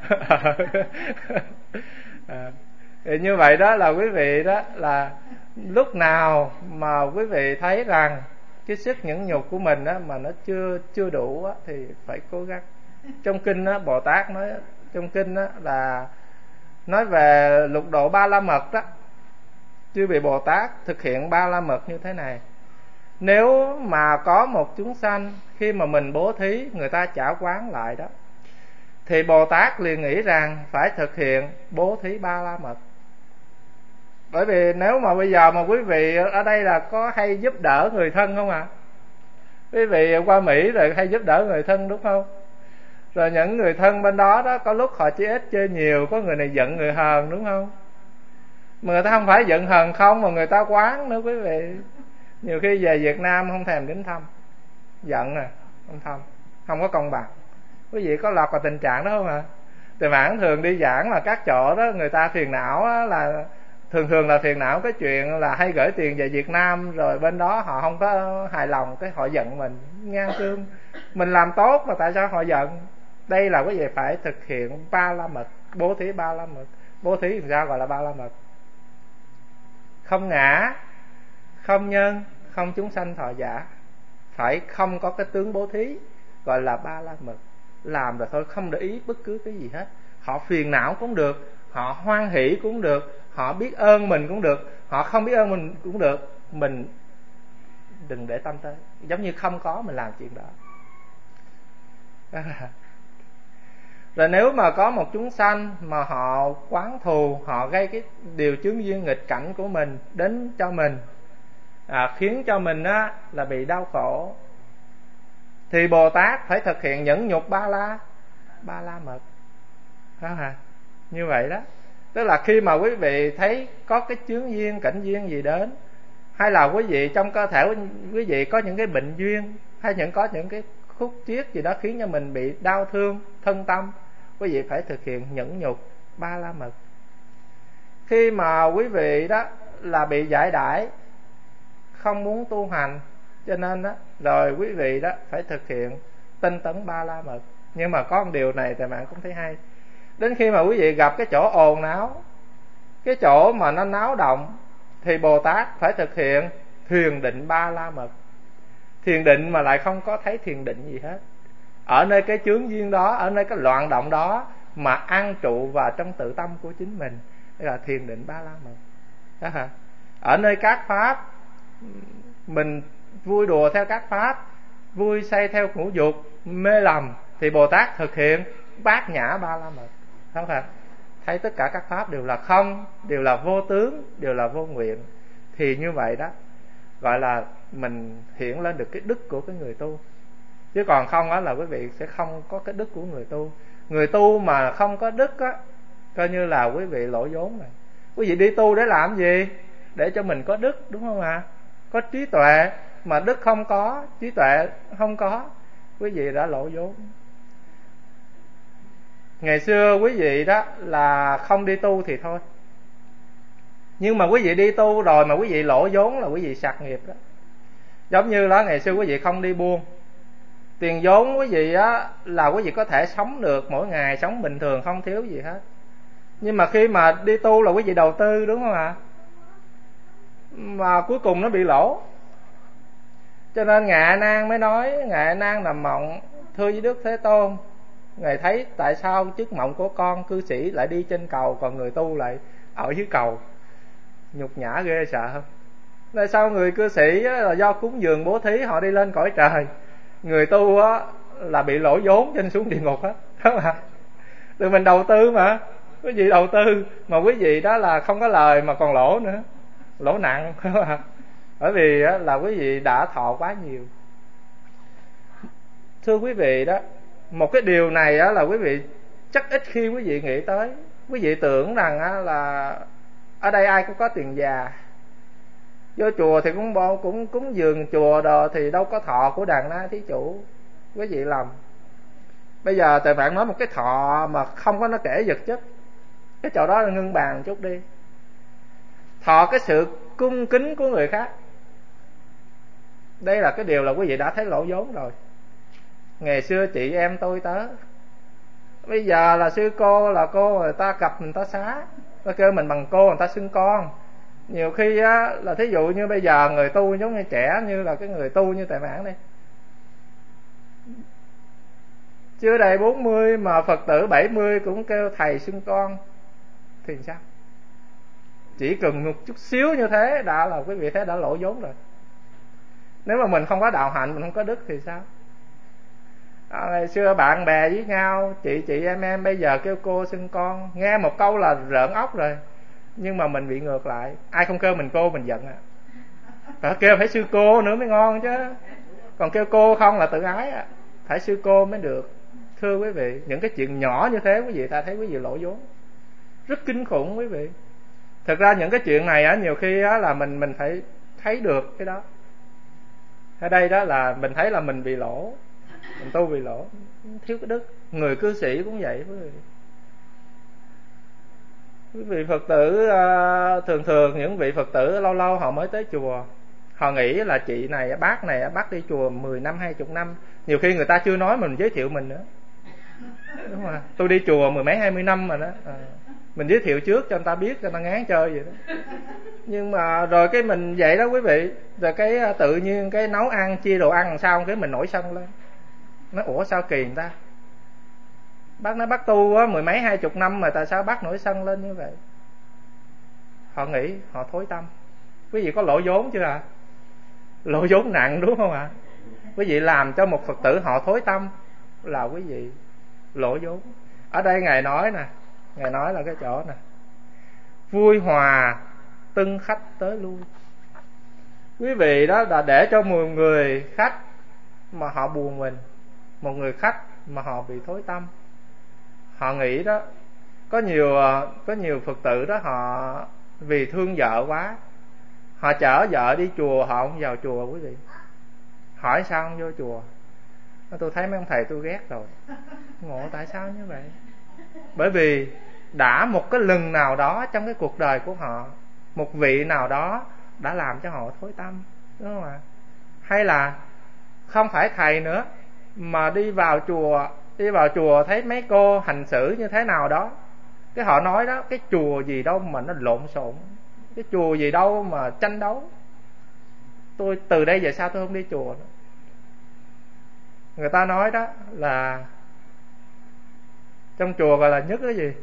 Thì như vậy đó là quý vị đó là lúc nào mà quý vị thấy rằng cái sức nhẫn nhục của mình đó mà nó chưa đủ đó, thì phải cố gắng. Trong kinh đó, Bồ Tát nói trong kinh đó là nói về lục độ ba la mật đó, chư vị Bồ Tát thực hiện ba la mật như thế này. Nếu mà có một chúng sanh khi mà mình bố thí, người ta trả quán lại đó, thì Bồ Tát liền nghĩ rằng phải thực hiện bố thí ba la mật. Bởi vì nếu mà bây giờ mà quý vị ở đây là có hay giúp đỡ người thân không ạ? Quý vị qua Mỹ rồi hay giúp đỡ người thân đúng không? Rồi những người thân bên đó đó, có lúc họ chỉ ít chơi nhiều, có người này giận người hờn đúng không? Mà người ta không phải giận hờn không, mà người ta quán nữa quý vị. Nhiều khi về Việt Nam không thèm đến thăm, giận nè, không thăm, không có công bằng. Quý vị có lọt vào tình trạng đó không ạ? Từ bản thường đi giảng là các chỗ đó người ta phiền não là thường là phiền não cái chuyện là hay gửi tiền về Việt Nam, rồi bên đó họ không có hài lòng, cái họ giận mình, ngang xương. Mình làm tốt mà tại sao họ giận? Đây là quý vị phải thực hiện ba la mật, bố thí ba la mật. Bố thí làm sao gọi là ba la mật? Không ngã, không nhân, không chúng sanh thọ giả. Phải không có cái tướng bố thí, gọi là ba la mật. Làm rồi thôi, không để ý bất cứ cái gì hết. Họ phiền não cũng được, họ hoan hỷ cũng được, họ biết ơn mình cũng được, họ không biết ơn mình cũng được. Mình đừng để tâm tới, giống như không có mình làm chuyện đó. Rồi nếu mà có một chúng sanh mà họ oán thù, họ gây cái điều chướng duyên nghịch cảnh của mình đến cho mình, khiến cho mình á là bị đau khổ, thì Bồ Tát phải thực hiện nhẫn nhục ba la mật. Đó hả? Như vậy đó. Tức là khi mà quý vị thấy có cái chướng duyên, cảnh duyên gì đến, hay là quý vị trong cơ thể quý vị có những cái bệnh duyên, hay có những cái khúc chiết gì đó khiến cho mình bị đau thương thân tâm, quý vị phải thực hiện nhẫn nhục ba la mật. Khi mà quý vị đó là bị giải đãi, không muốn tu hành, cho nên đó rồi quý vị đó phải thực hiện tinh tấn ba la mật. Nhưng mà có một điều này thì bạn cũng thấy hay. Đến khi mà quý vị gặp cái chỗ ồn náo, cái chỗ mà nó náo động, thì Bồ Tát phải thực hiện thiền định ba la mật. Thiền định mà lại không có thấy thiền định gì hết. Ở nơi cái chướng duyên đó, ở nơi cái loạn động đó mà an trụ vào trong tự tâm của chính mình, đây là thiền định ba la mật. Đó hả? Ở nơi các pháp, mình vui đùa theo các pháp, vui say theo ngũ dục, mê lầm, thì Bồ Tát thực hiện bát nhã ba la mật. Không phải thấy tất cả các pháp đều là không, đều là vô tướng, đều là vô nguyện, thì như vậy đó gọi là mình hiện lên được cái đức của cái người tu. Chứ còn không á là quý vị sẽ không có cái đức của người tu. Người tu mà không có đức á, coi như là quý vị lỗ vốn rồi. Quý vị đi tu để làm gì? Để cho mình có đức, đúng không ạ? Có trí tuệ, mà đức không có, trí tuệ không có, quý vị đã lỗ vốn. Ngày xưa quý vị đó là không đi tu thì thôi, nhưng mà quý vị đi tu rồi mà quý vị lỗ vốn là quý vị sạc nghiệp đó. Giống như đó ngày xưa quý vị không đi buôn, tiền vốn quý vị á là quý vị có thể sống được mỗi ngày, sống bình thường không thiếu gì hết. Nhưng mà khi mà đi tu là quý vị đầu tư, đúng không ạ? Mà cuối cùng nó bị lỗ. Cho nên Ngài A Nan mới nói, Ngài A Nan nằm mộng thưa với Đức Thế Tôn, Ngài thấy tại sao giấc mộng của con cư sĩ lại đi trên cầu, còn người tu lại ở dưới cầu, nhục nhã ghê sợ không? Tại sao người cư sĩ là do cúng dường bố thí họ đi lên cõi trời, người tu á là bị lỗ vốn trên xuống địa ngục hết, đúng không ạ? Tụi mình đầu tư mà, quý vị đầu tư mà quý vị đó là không có lời mà còn lỗ nữa, lỗ nặng, đúng không ạ? Bởi vì là quý vị đã thọ quá nhiều. Thưa quý vị đó, một cái điều này là quý vị chắc ít khi quý vị nghĩ tới. Quý vị tưởng rằng là ở đây ai cũng có tiền già, vô chùa thì cũng cúng dường chùa đồ thì đâu có thọ của Đàn Na Thí Chủ. Quý vị lầm. Bây giờ Tề Vạn nói một cái thọ mà không có nó kể vật chất, cái chỗ đó là ngưng bàn chút đi. Thọ cái sự cung kính của người khác, đây là cái điều là quý vị đã thấy lỗ vốn rồi. Ngày xưa chị em tôi tớ, bây giờ là sư cô, là cô, người ta gặp mình ta xá, ta kêu mình bằng cô, người ta xưng con. Nhiều khi á là thí dụ như bây giờ người tu giống như trẻ, như là cái người tu như Tề Mãn đây, chưa đầy 40 mà Phật tử 70 cũng kêu thầy xưng con, thì sao? Chỉ cần một chút xíu như thế đã là quý vị thấy đã lỗ vốn rồi. Nếu mà mình không có đạo hạnh, mình không có đức thì sao? Ngày xưa bạn bè với nhau, chị em bây giờ kêu cô xưng con, nghe một câu là rợn óc rồi. Nhưng mà mình bị ngược lại, ai không kêu mình cô mình giận à. Phải kêu phải sư cô nữa mới ngon chứ. Còn kêu cô không là tự ái à. Phải sư cô mới được. Thưa quý vị, những cái chuyện nhỏ như thế quý vị ta thấy quý vị lỗ vốn rất kinh khủng quý vị. Thực ra những cái chuyện này á, nhiều khi á là mình phải thấy được cái đó. Ở đây đó là mình thấy là mình bị lỗ, mình tu bị lỗ, thiếu cái đức. Người cư sĩ cũng vậy quý vị. Quý vị Phật tử thường thường những vị Phật tử lâu lâu họ mới tới chùa, họ nghĩ là chị này bác này bác đi chùa 10 năm 20 năm, nhiều khi người ta chưa nói mình giới thiệu mình nữa, đúng không? Tôi đi chùa 10 mấy 20 năm mà đó. Mình giới thiệu trước cho người ta biết, cho người ta ngán chơi vậy đó. Nhưng mà rồi cái mình vậy đó quý vị, rồi cái tự nhiên cái nấu ăn chia đồ ăn làm sao cái mình nổi sân lên, nói ủa sao kỳ người ta, bác nói bác tu á 10 mấy 20 năm mà tại sao bác nổi sân lên như vậy. Họ nghĩ họ thối tâm. Quý vị có lỗ vốn chưa ạ? Lỗ vốn nặng đúng không ạ? Quý vị làm cho một Phật tử họ thối tâm là quý vị lỗ vốn. Ở đây ngài nói nè, ngài nói là cái chỗ nè, vui hòa tưng khách tới lui. Quý vị đó là để cho một người khách mà họ buồn mình, một người khách mà họ bị thối tâm. Họ nghĩ đó, có nhiều Phật tử đó họ vì thương vợ quá, họ chở vợ đi chùa họ không vào chùa quý vị. Hỏi sao không vô chùa? Tôi thấy mấy ông thầy tôi ghét rồi. Ngộ tại sao như vậy? Bởi vì đã một cái lần nào đó trong cái cuộc đời của họ, một vị nào đó đã làm cho họ thối tâm, đúng không ạ? Hay là không phải thầy nữa, mà đi vào chùa thấy mấy cô hành xử như thế nào đó, cái họ nói đó, cái chùa gì đâu mà nó lộn xộn, cái chùa gì đâu mà tranh đấu, tôi từ đây về sau tôi không đi chùa nữa. Người ta nói đó là trong chùa gọi là nhất cái gì,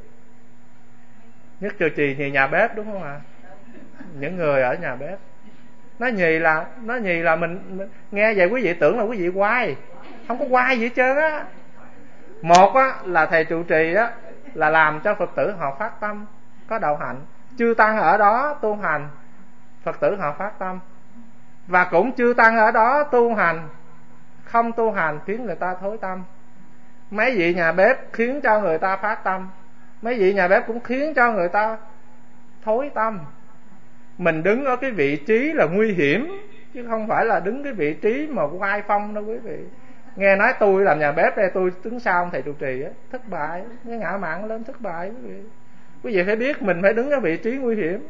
nhất trụ trì nhì nhà bếp, đúng không ạ? Những người ở nhà bếp. Nói nhì là mình nghe vậy quý vị tưởng là quý vị quay, không có quay gì hết trơn á. Một á là thầy trụ trì á là làm cho Phật tử họ phát tâm có đạo hạnh, chư tăng ở đó tu hành, Phật tử họ phát tâm. Và cũng chư tăng ở đó tu hành, không tu hành khiến người ta thối tâm. Mấy vị nhà bếp khiến cho người ta phát tâm, mấy vị nhà bếp cũng khiến cho người ta thối tâm. Mình đứng ở cái vị trí là nguy hiểm, chứ không phải là đứng cái vị trí mà oai phong đâu quý vị. Nghe nói tôi làm nhà bếp đây, tôi đứng sau ông thầy trụ trì á, thất bại, cái ngã mạn lên thất bại quý vị. Quý vị phải biết mình phải đứng ở vị trí nguy hiểm.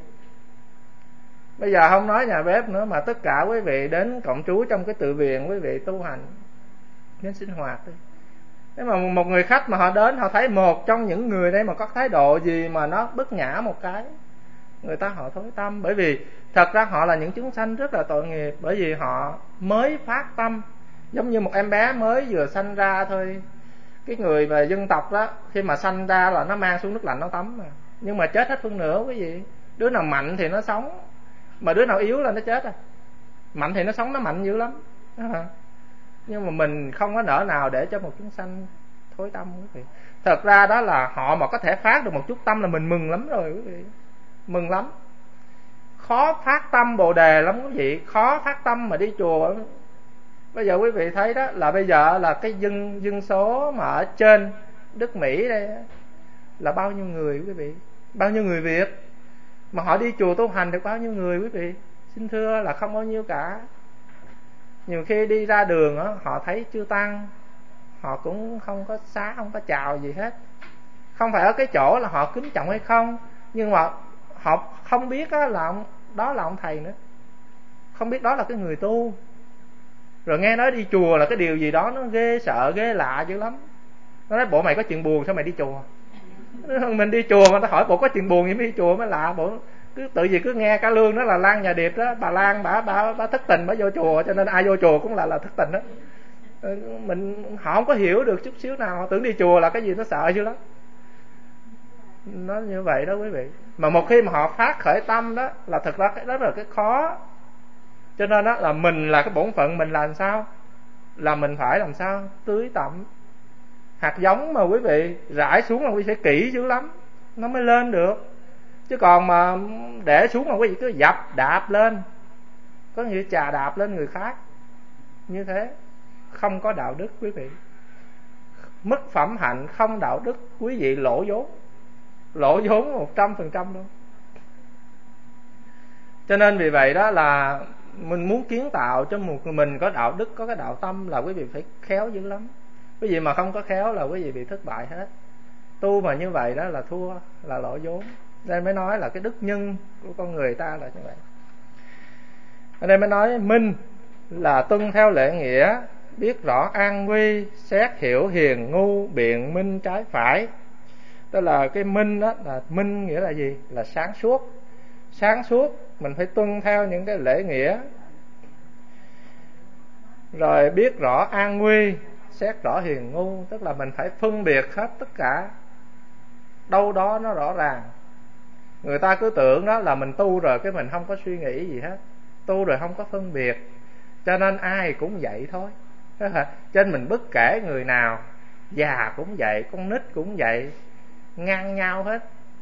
Bây giờ không nói nhà bếp nữa, mà tất cả quý vị đến cộng trú trong cái tự viện, quý vị tu hành đến sinh hoạt đi. Nếu mà một người khách mà họ đến, họ thấy một trong những người đây mà có thái độ gì mà nó bất nhã một cái, người ta họ thối tâm. Bởi vì thật ra họ là những chúng sanh rất là tội nghiệp, bởi vì họ mới phát tâm. Giống như một em bé mới vừa sanh ra thôi. Cái người mà dân tộc đó, khi mà sanh ra là nó mang xuống nước lạnh nó tắm mà. Nhưng mà chết hết phân nửa quý vị. Đứa nào mạnh thì nó sống, mà đứa nào yếu là nó chết à. Mạnh thì nó sống, nó mạnh dữ lắm. Nhưng mà mình không có nỡ nào để cho một chúng sanh thối tâm quý vị. Thật ra đó là họ mà có thể phát được một chút tâm là mình mừng lắm rồi quý vị. Mừng lắm. Khó phát tâm Bồ Đề lắm quý vị. Khó phát tâm mà đi chùa. Bây giờ quý vị thấy đó, là bây giờ là cái dân số mà ở trên nước Mỹ đây là bao nhiêu người quý vị? Bao nhiêu người Việt mà họ đi chùa tu hành được bao nhiêu người quý vị? Xin thưa là không bao nhiêu cả. Nhiều khi đi ra đường đó, họ thấy chư tăng, họ cũng không có xá, không có chào gì hết. Không phải ở cái chỗ là họ kính trọng hay không, nhưng mà họ không biết đó là ông thầy nữa, không biết đó là cái người tu. Rồi nghe nói đi chùa là cái điều gì đó nó ghê sợ, ghê lạ dữ lắm. Nó nói bộ mày có chuyện buồn sao mày đi chùa? Mình đi chùa mà ta hỏi bộ có chuyện buồn gì mới đi chùa mới lạ. Bộ cứ tự gì cứ nghe cả lương đó là Lan Nhà Điệp đó, bà Lan bà thất tình bà vô chùa, cho nên ai vô chùa cũng là thất tình đó. Họ không có hiểu được chút xíu nào, họ tưởng đi chùa là cái gì nó sợ dữ lắm. Nó như vậy đó quý vị. Mà một khi mà họ phát khởi tâm đó là thật ra cái đó là cái khó. Cho nên đó là mình là cái bổn phận mình là làm sao? là mình phải làm sao tưới tẩm. Hạt giống mà quý vị rải xuống là quý vị phải kỹ dữ lắm nó mới lên được, chứ còn mà để xuống mà quý vị cứ dập đạp lên, có nghĩa chà đạp lên người khác như thế, không có đạo đức quý vị. Mất phẩm hạnh, không đạo đức, quý vị lỗ vốn 100% luôn. Cho nên vì vậy đó là mình muốn kiến tạo cho một mình có đạo đức, có cái đạo tâm là quý vị phải khéo dữ lắm. Quý vị mà không có khéo là quý vị bị thất bại hết. Tu mà như vậy đó là thua, là lỗ vốn. Nên mới nói là cái đức nhân của con người ta là như vậy. Ở đây mới nói minh là tuân theo lễ nghĩa, biết rõ an nguy, xét hiểu hiền ngu, biện minh trái phải. Tức là cái minh đó, là minh nghĩa là gì? Là sáng suốt. Sáng suốt mình phải tuân theo những cái lễ nghĩa, rồi biết rõ an nguy, xét rõ hiền ngu. Tức là mình phải phân biệt hết tất cả, đâu đó nó rõ ràng. Người ta cứ tưởng đó là mình tu rồi cái mình không có suy nghĩ gì hết, tu rồi không có phân biệt, cho nên ai cũng vậy thôi. Cho nên mình bất kể người nào, già cũng vậy, con nít cũng vậy, ngang nhau hết.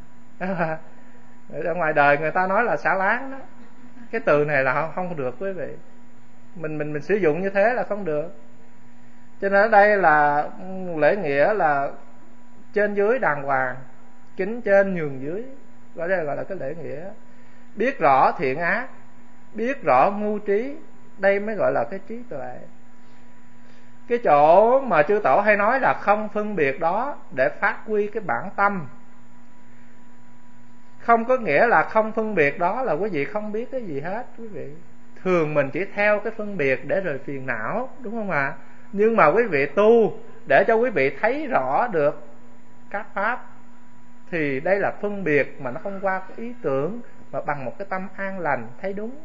Ở ngoài đời người ta nói là xả láng đó, cái từ này là không được quý vị. Mình sử dụng như thế là không được. Cho nên ở đây là lễ nghĩa là trên dưới đàng hoàng, kính trên nhường dưới, gọi đây gọi là cái lễ nghĩa. Biết rõ thiện ác, biết rõ ngu trí, đây mới gọi là cái trí tuệ. Cái chỗ mà chư tổ hay nói là không phân biệt đó để phát huy cái bản tâm, không có nghĩa là không phân biệt đó là quý vị không biết cái gì hết quý vị. Thường mình chỉ theo cái phân biệt để rồi phiền não, đúng không ạ? Nhưng mà quý vị tu để cho quý vị thấy rõ được các pháp, thì đây là phân biệt mà nó không qua cái ý tưởng, mà bằng một cái tâm an lành thấy đúng.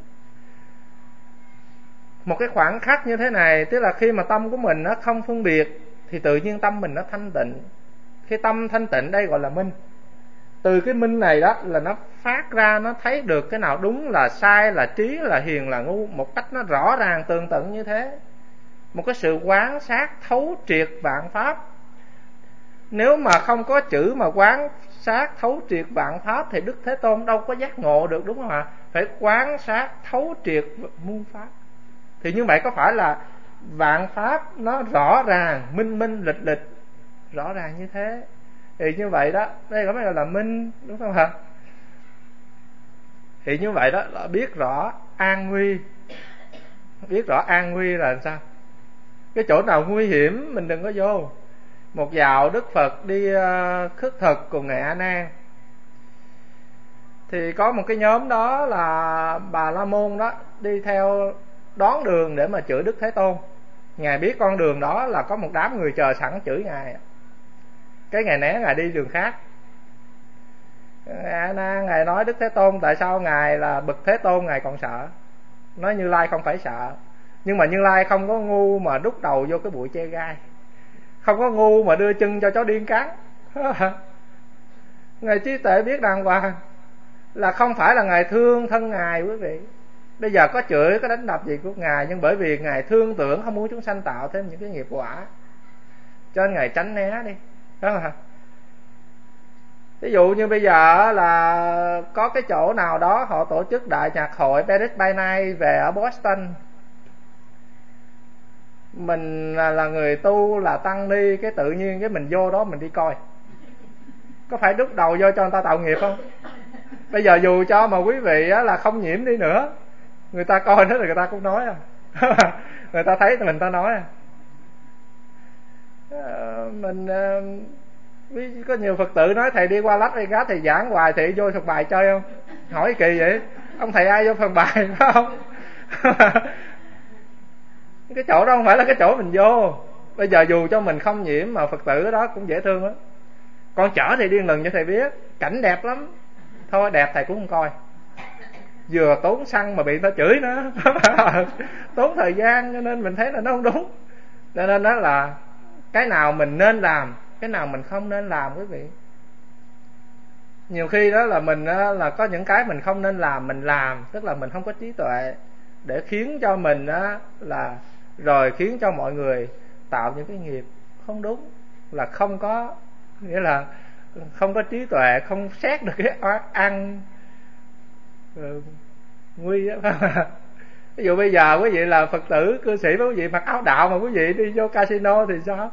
Một cái khoảng khắc như thế này, tức là khi mà tâm của mình nó không phân biệt thì tự nhiên tâm mình nó thanh tịnh. Khi tâm thanh tịnh đây gọi là minh. Từ cái minh này đó là nó phát ra, nó thấy được cái nào đúng là sai, là trí là hiền là ngu, một cách nó rõ ràng tường tận như thế. Một cái sự quán sát thấu triệt vạn pháp. Nếu mà không có chữ mà quán sát thấu triệt vạn pháp thì Đức Thế Tôn đâu có giác ngộ được, đúng không ạ? Phải quán sát thấu triệt muôn pháp. Thì như vậy có phải là vạn pháp nó rõ ràng, minh minh lịch lịch, rõ ràng như thế. Thì như vậy đó, đây có phải là minh, đúng không ạ? Thì như vậy đó là biết rõ an nguy. Biết rõ an nguy là làm sao? Cái chỗ nào nguy hiểm mình đừng có vô. Một dạo Đức Phật đi khất thực cùng Ngài A Nan, thì có một cái nhóm đó là Bà La Môn đó đi theo đón đường để mà chửi Đức Thế Tôn. Ngài biết con đường đó là có một đám người chờ sẵn chửi Ngài, cái Ngài né, Ngài đi đường khác. Ngài nói Đức Thế Tôn tại sao Ngài là bậc Thế Tôn Ngài còn sợ? Nói Như Lai không phải sợ, nhưng mà Như Lai không có ngu mà đút đầu vô cái bụi che gai, không có ngu mà đưa chân cho chó điên cắn. Ngài trí tuệ biết đàng hoàng là không phải là Ngài thương thân Ngài quý vị. Bây giờ có chửi, có đánh đập gì của Ngài, nhưng bởi vì Ngài thương tưởng, không muốn chúng sanh tạo thêm những cái nghiệp quả, cho nên Ngài tránh né đi. Đó mà. Ví dụ như bây giờ là có cái chỗ nào đó họ tổ chức đại nhạc hội Paris by Night về ở Boston, mình là người tu, là tăng ni, cái tự nhiên cái mình vô đó mình đi coi, có phải đút đầu vô cho người ta tạo nghiệp không? Bây giờ dù cho mà quý vị là không nhiễm đi nữa, người ta coi đó thì người ta cũng nói người ta thấy mình ta nói mình có nhiều Phật tử nói thầy đi qua Las Vegas thầy giảng hoài, thầy vô phần bài chơi không? Hỏi kỳ vậy, ông thầy ai vô phần bài phải không? Cái chỗ đó không phải là cái chỗ mình vô. Bây giờ dù cho mình không nhiễm mà Phật tử đó cũng dễ thương lắm. Con chở thầy điên lần cho thầy biết, cảnh đẹp lắm, thôi đẹp thầy cũng không coi, vừa tốn xăng mà bị người ta chửi nữa tốn thời gian, cho nên mình thấy là nó không đúng. Cho nên đó là cái nào mình nên làm, cái nào mình không nên làm quý vị. Nhiều khi đó là mình là có những cái mình không nên làm, mình làm, tức là mình không có trí tuệ để khiến cho mình là rồi khiến cho mọi người tạo những cái nghiệp không đúng, là không có, nghĩa là không có trí tuệ, không xét được cái ăn nguy á. Ví dụ bây giờ quý vị là Phật tử cư sĩ, quý vị mặc áo đạo mà quý vị đi vô casino thì sao?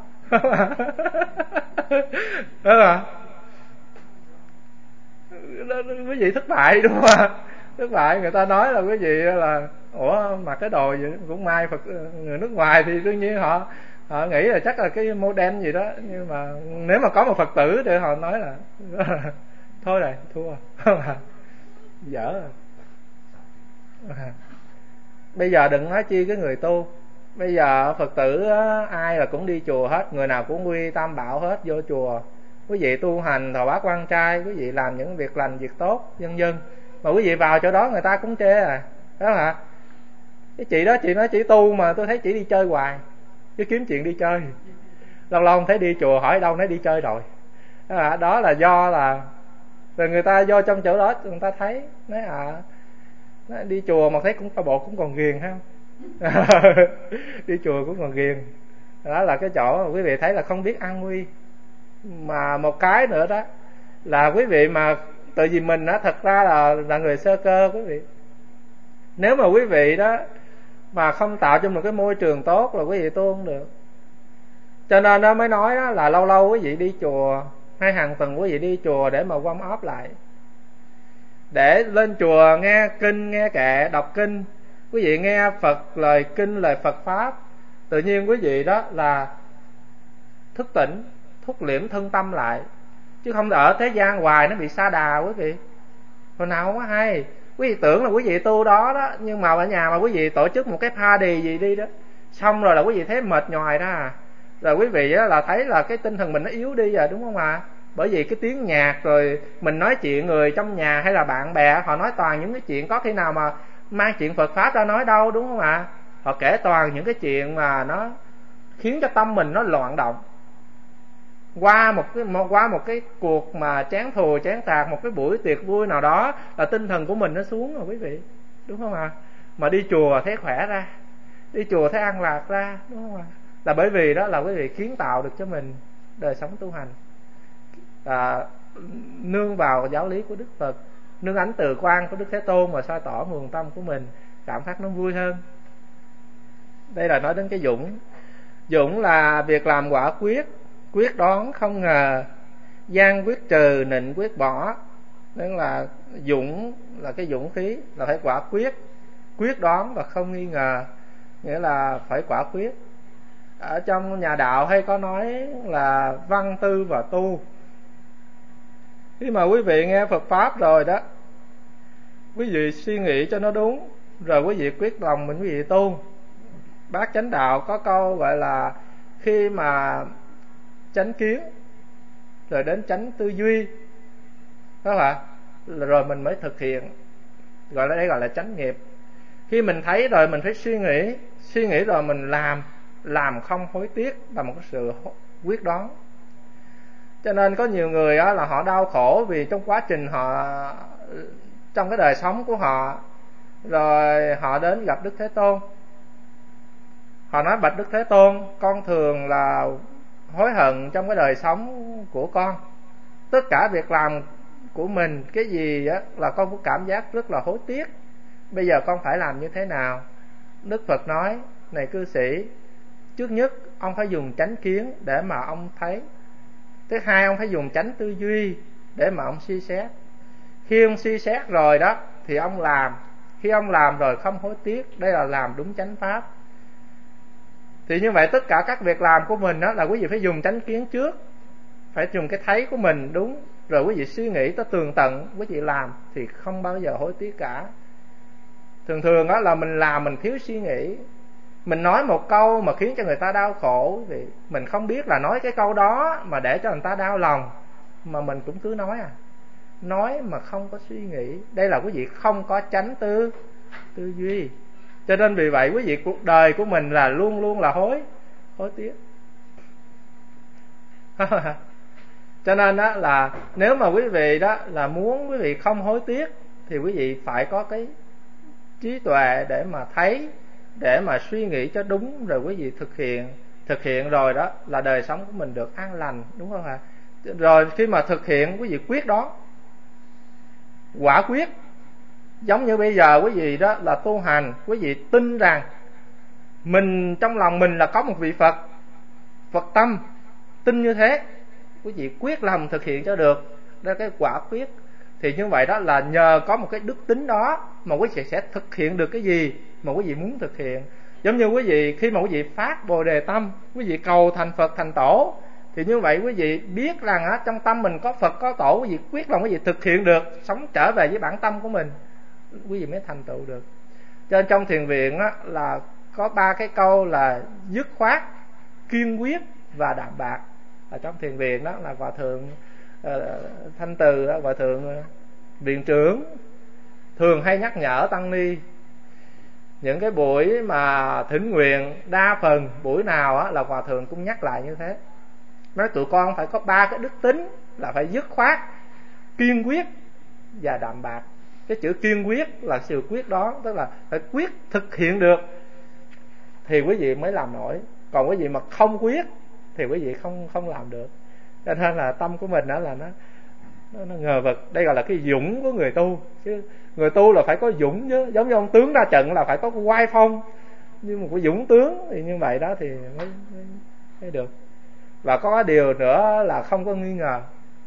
Đúng không? Quý vị thất bại, đúng không ạ? Thất bại. Người ta nói là quý vị là ủa mặc cái đồ gì cũng may Phật, người nước ngoài thì đương nhiên họ nghĩ là chắc là cái modern gì đó, nhưng mà nếu mà có một Phật tử thì họ nói là thôi rồi, thua. Dở rồi. Bây giờ đừng nói chi cái người tu. Bây giờ Phật tử ai là cũng đi chùa hết, người nào cũng quy tam bảo hết, vô chùa. Quý vị tu hành thọ bát quan trai, quý vị làm những việc lành việc tốt vân vân, mà quý vị vào chỗ đó người ta cũng chê à, đó hả? Cái chị đó chị nói chỉ tu mà tôi thấy chỉ đi chơi hoài, chứ kiếm chuyện đi chơi. Lâu lâu không thấy đi chùa, hỏi đâu nói đi chơi rồi. Đó là do là rồi người ta vô trong chỗ đó người ta thấy nói đi chùa mà thấy cũng coi bộ cũng còn ghiền ha. Đi chùa cũng còn ghiền. Đó là cái chỗ mà quý vị thấy là không biết an nguy. Mà một cái nữa đó là quý vị mà tự vì mình á, thật ra là người sơ cơ quý vị. Nếu mà quý vị đó mà không tạo cho một cái môi trường tốt là quý vị tu không được. Cho nên nó mới nói đó là lâu lâu quý vị đi chùa, hay hàng tuần quý vị đi chùa để mà warm up lại, để lên chùa nghe kinh nghe kệ đọc kinh, quý vị nghe Phật lời kinh lời Phật pháp, tự nhiên quý vị đó là thức tỉnh, thúc liễm thân tâm lại, chứ không ở thế gian hoài nó bị sa đà quý vị. Hồi nào không có hay. Quý vị tưởng là quý vị tu đó đó, nhưng mà ở nhà mà quý vị tổ chức một cái party gì đi đó, xong rồi là quý vị thấy mệt nhoài đó à, rồi quý vị là thấy là cái tinh thần mình nó yếu đi rồi, đúng không ạ? Bởi vì cái tiếng nhạc, rồi mình nói chuyện người trong nhà hay là bạn bè, họ nói toàn những cái chuyện có khi nào mà mang chuyện Phật pháp ra nói đâu, đúng không ạ? Họ kể toàn những cái chuyện mà nó khiến cho tâm mình nó loạn động. Qua một cái cuộc mà chán thù chán tạc, một cái buổi tiệc vui nào đó là tinh thần của mình nó xuống rồi quý vị, đúng không ạ? Mà đi chùa thấy khỏe ra, đi chùa thấy an lạc ra, đúng không ạ? Là bởi vì đó là quý vị kiến tạo được cho mình đời sống tu hành, nương vào giáo lý của Đức Phật, nương ánh từ quan của Đức Thế Tôn mà soi tỏ nguồn tâm của mình, cảm giác nó vui hơn. Đây là nói đến cái dũng. Dũng là việc làm quả quyết, quyết đoán không ngờ, gian quyết trừ, nịnh quyết bỏ. Tức là dũng là cái dũng khí, là phải quả quyết, quyết đoán và không nghi ngờ, nghĩa là phải quả quyết. Ở trong nhà đạo hay có nói là văn tư và tu. Khi mà quý vị nghe Phật pháp rồi đó, quý vị suy nghĩ cho nó đúng, rồi quý vị quyết lòng mình quý vị tu. Bác Chánh Đạo có câu gọi là khi mà chánh kiến rồi đến chánh tư duy, đó là rồi mình mới thực hiện, đây gọi là chánh nghiệp. Khi mình thấy rồi mình phải suy nghĩ rồi mình làm không hối tiếc là một cái sự quyết đoán. Cho nên có nhiều người đó là họ đau khổ vì trong quá trình họ, trong cái đời sống của họ, rồi họ đến gặp Đức Thế Tôn, họ nói bạch Đức Thế Tôn, con thường là hối hận trong cái đời sống của con, tất cả việc làm của mình cái gì á là con cũng cảm giác rất là hối tiếc, bây giờ con phải làm như thế nào? Đức Phật nói, này cư sĩ, trước nhất ông phải dùng chánh kiến để mà ông thấy, thứ hai ông phải dùng chánh tư duy để mà ông suy xét. Khi ông suy xét rồi đó thì ông làm, khi ông làm rồi không hối tiếc, đây là làm đúng chánh pháp. Thì như vậy tất cả các việc làm của mình đó là quý vị phải dùng chánh kiến trước, phải dùng cái thấy của mình đúng, rồi quý vị suy nghĩ tới tường tận, quý vị làm thì không bao giờ hối tiếc cả. Thường đó là mình làm mình thiếu suy nghĩ, mình nói một câu mà khiến cho người ta đau khổ, thì mình không biết là nói cái câu đó mà để cho người ta đau lòng, mà mình cũng cứ nói mà không có suy nghĩ. Đây là quý vị không có chánh tư duy. Cho nên vì vậy quý vị cuộc đời của mình là luôn luôn là hối tiếc. Cho nên đó là nếu mà quý vị đó là muốn quý vị không hối tiếc thì quý vị phải có cái trí tuệ để mà thấy để mà suy nghĩ cho đúng, rồi quý vị thực hiện rồi đó là đời sống của mình được an lành, đúng không ạ? Rồi khi mà thực hiện, quý vị quyết đó, quả quyết. Giống như bây giờ quý vị đó là tu hành, quý vị tin rằng mình trong lòng mình là có một vị Phật, Phật tâm, tin như thế, quý vị quyết lòng thực hiện cho được, đó là cái quả quyết. Thì như vậy đó là nhờ có một cái đức tính đó mà quý vị sẽ thực hiện được cái gì mà quý vị muốn thực hiện. Giống như quý vị khi mà quý vị phát Bồ Đề tâm, quý vị cầu thành Phật thành Tổ, thì như vậy quý vị biết rằng trong tâm mình có Phật có Tổ, quý vị quyết lòng quý vị thực hiện được, sống trở về với bản tâm của mình, quý vị mới thành tựu được. Cho nên trong thiền viện là có 3 cái câu là dứt khoát, kiên quyết và đạm bạc. Ở trong thiền viện đó là Hòa thượng Thanh Từ, Hòa thượng viện trưởng thường hay nhắc nhở tăng ni. Những cái buổi mà thỉnh nguyện, đa phần buổi nào là Hòa thượng cũng nhắc lại như thế. Nói tụi con phải có 3 cái đức tính là phải dứt khoát, kiên quyết và đạm bạc. Cái chữ kiên quyết là sự quyết đoán, tức là phải quyết thực hiện được thì quý vị mới làm nổi. Còn quý vị mà không quyết thì quý vị không làm được. Cho nên là tâm của mình đó là nó ngờ vực. Đây gọi là cái dũng của người tu. Chứ người tu là phải có dũng chứ. Giống như ông tướng ra trận là phải có oai phong, nhưng mà có dũng tướng thì như vậy đó thì mới được. Và có điều nữa là không có nghi ngờ.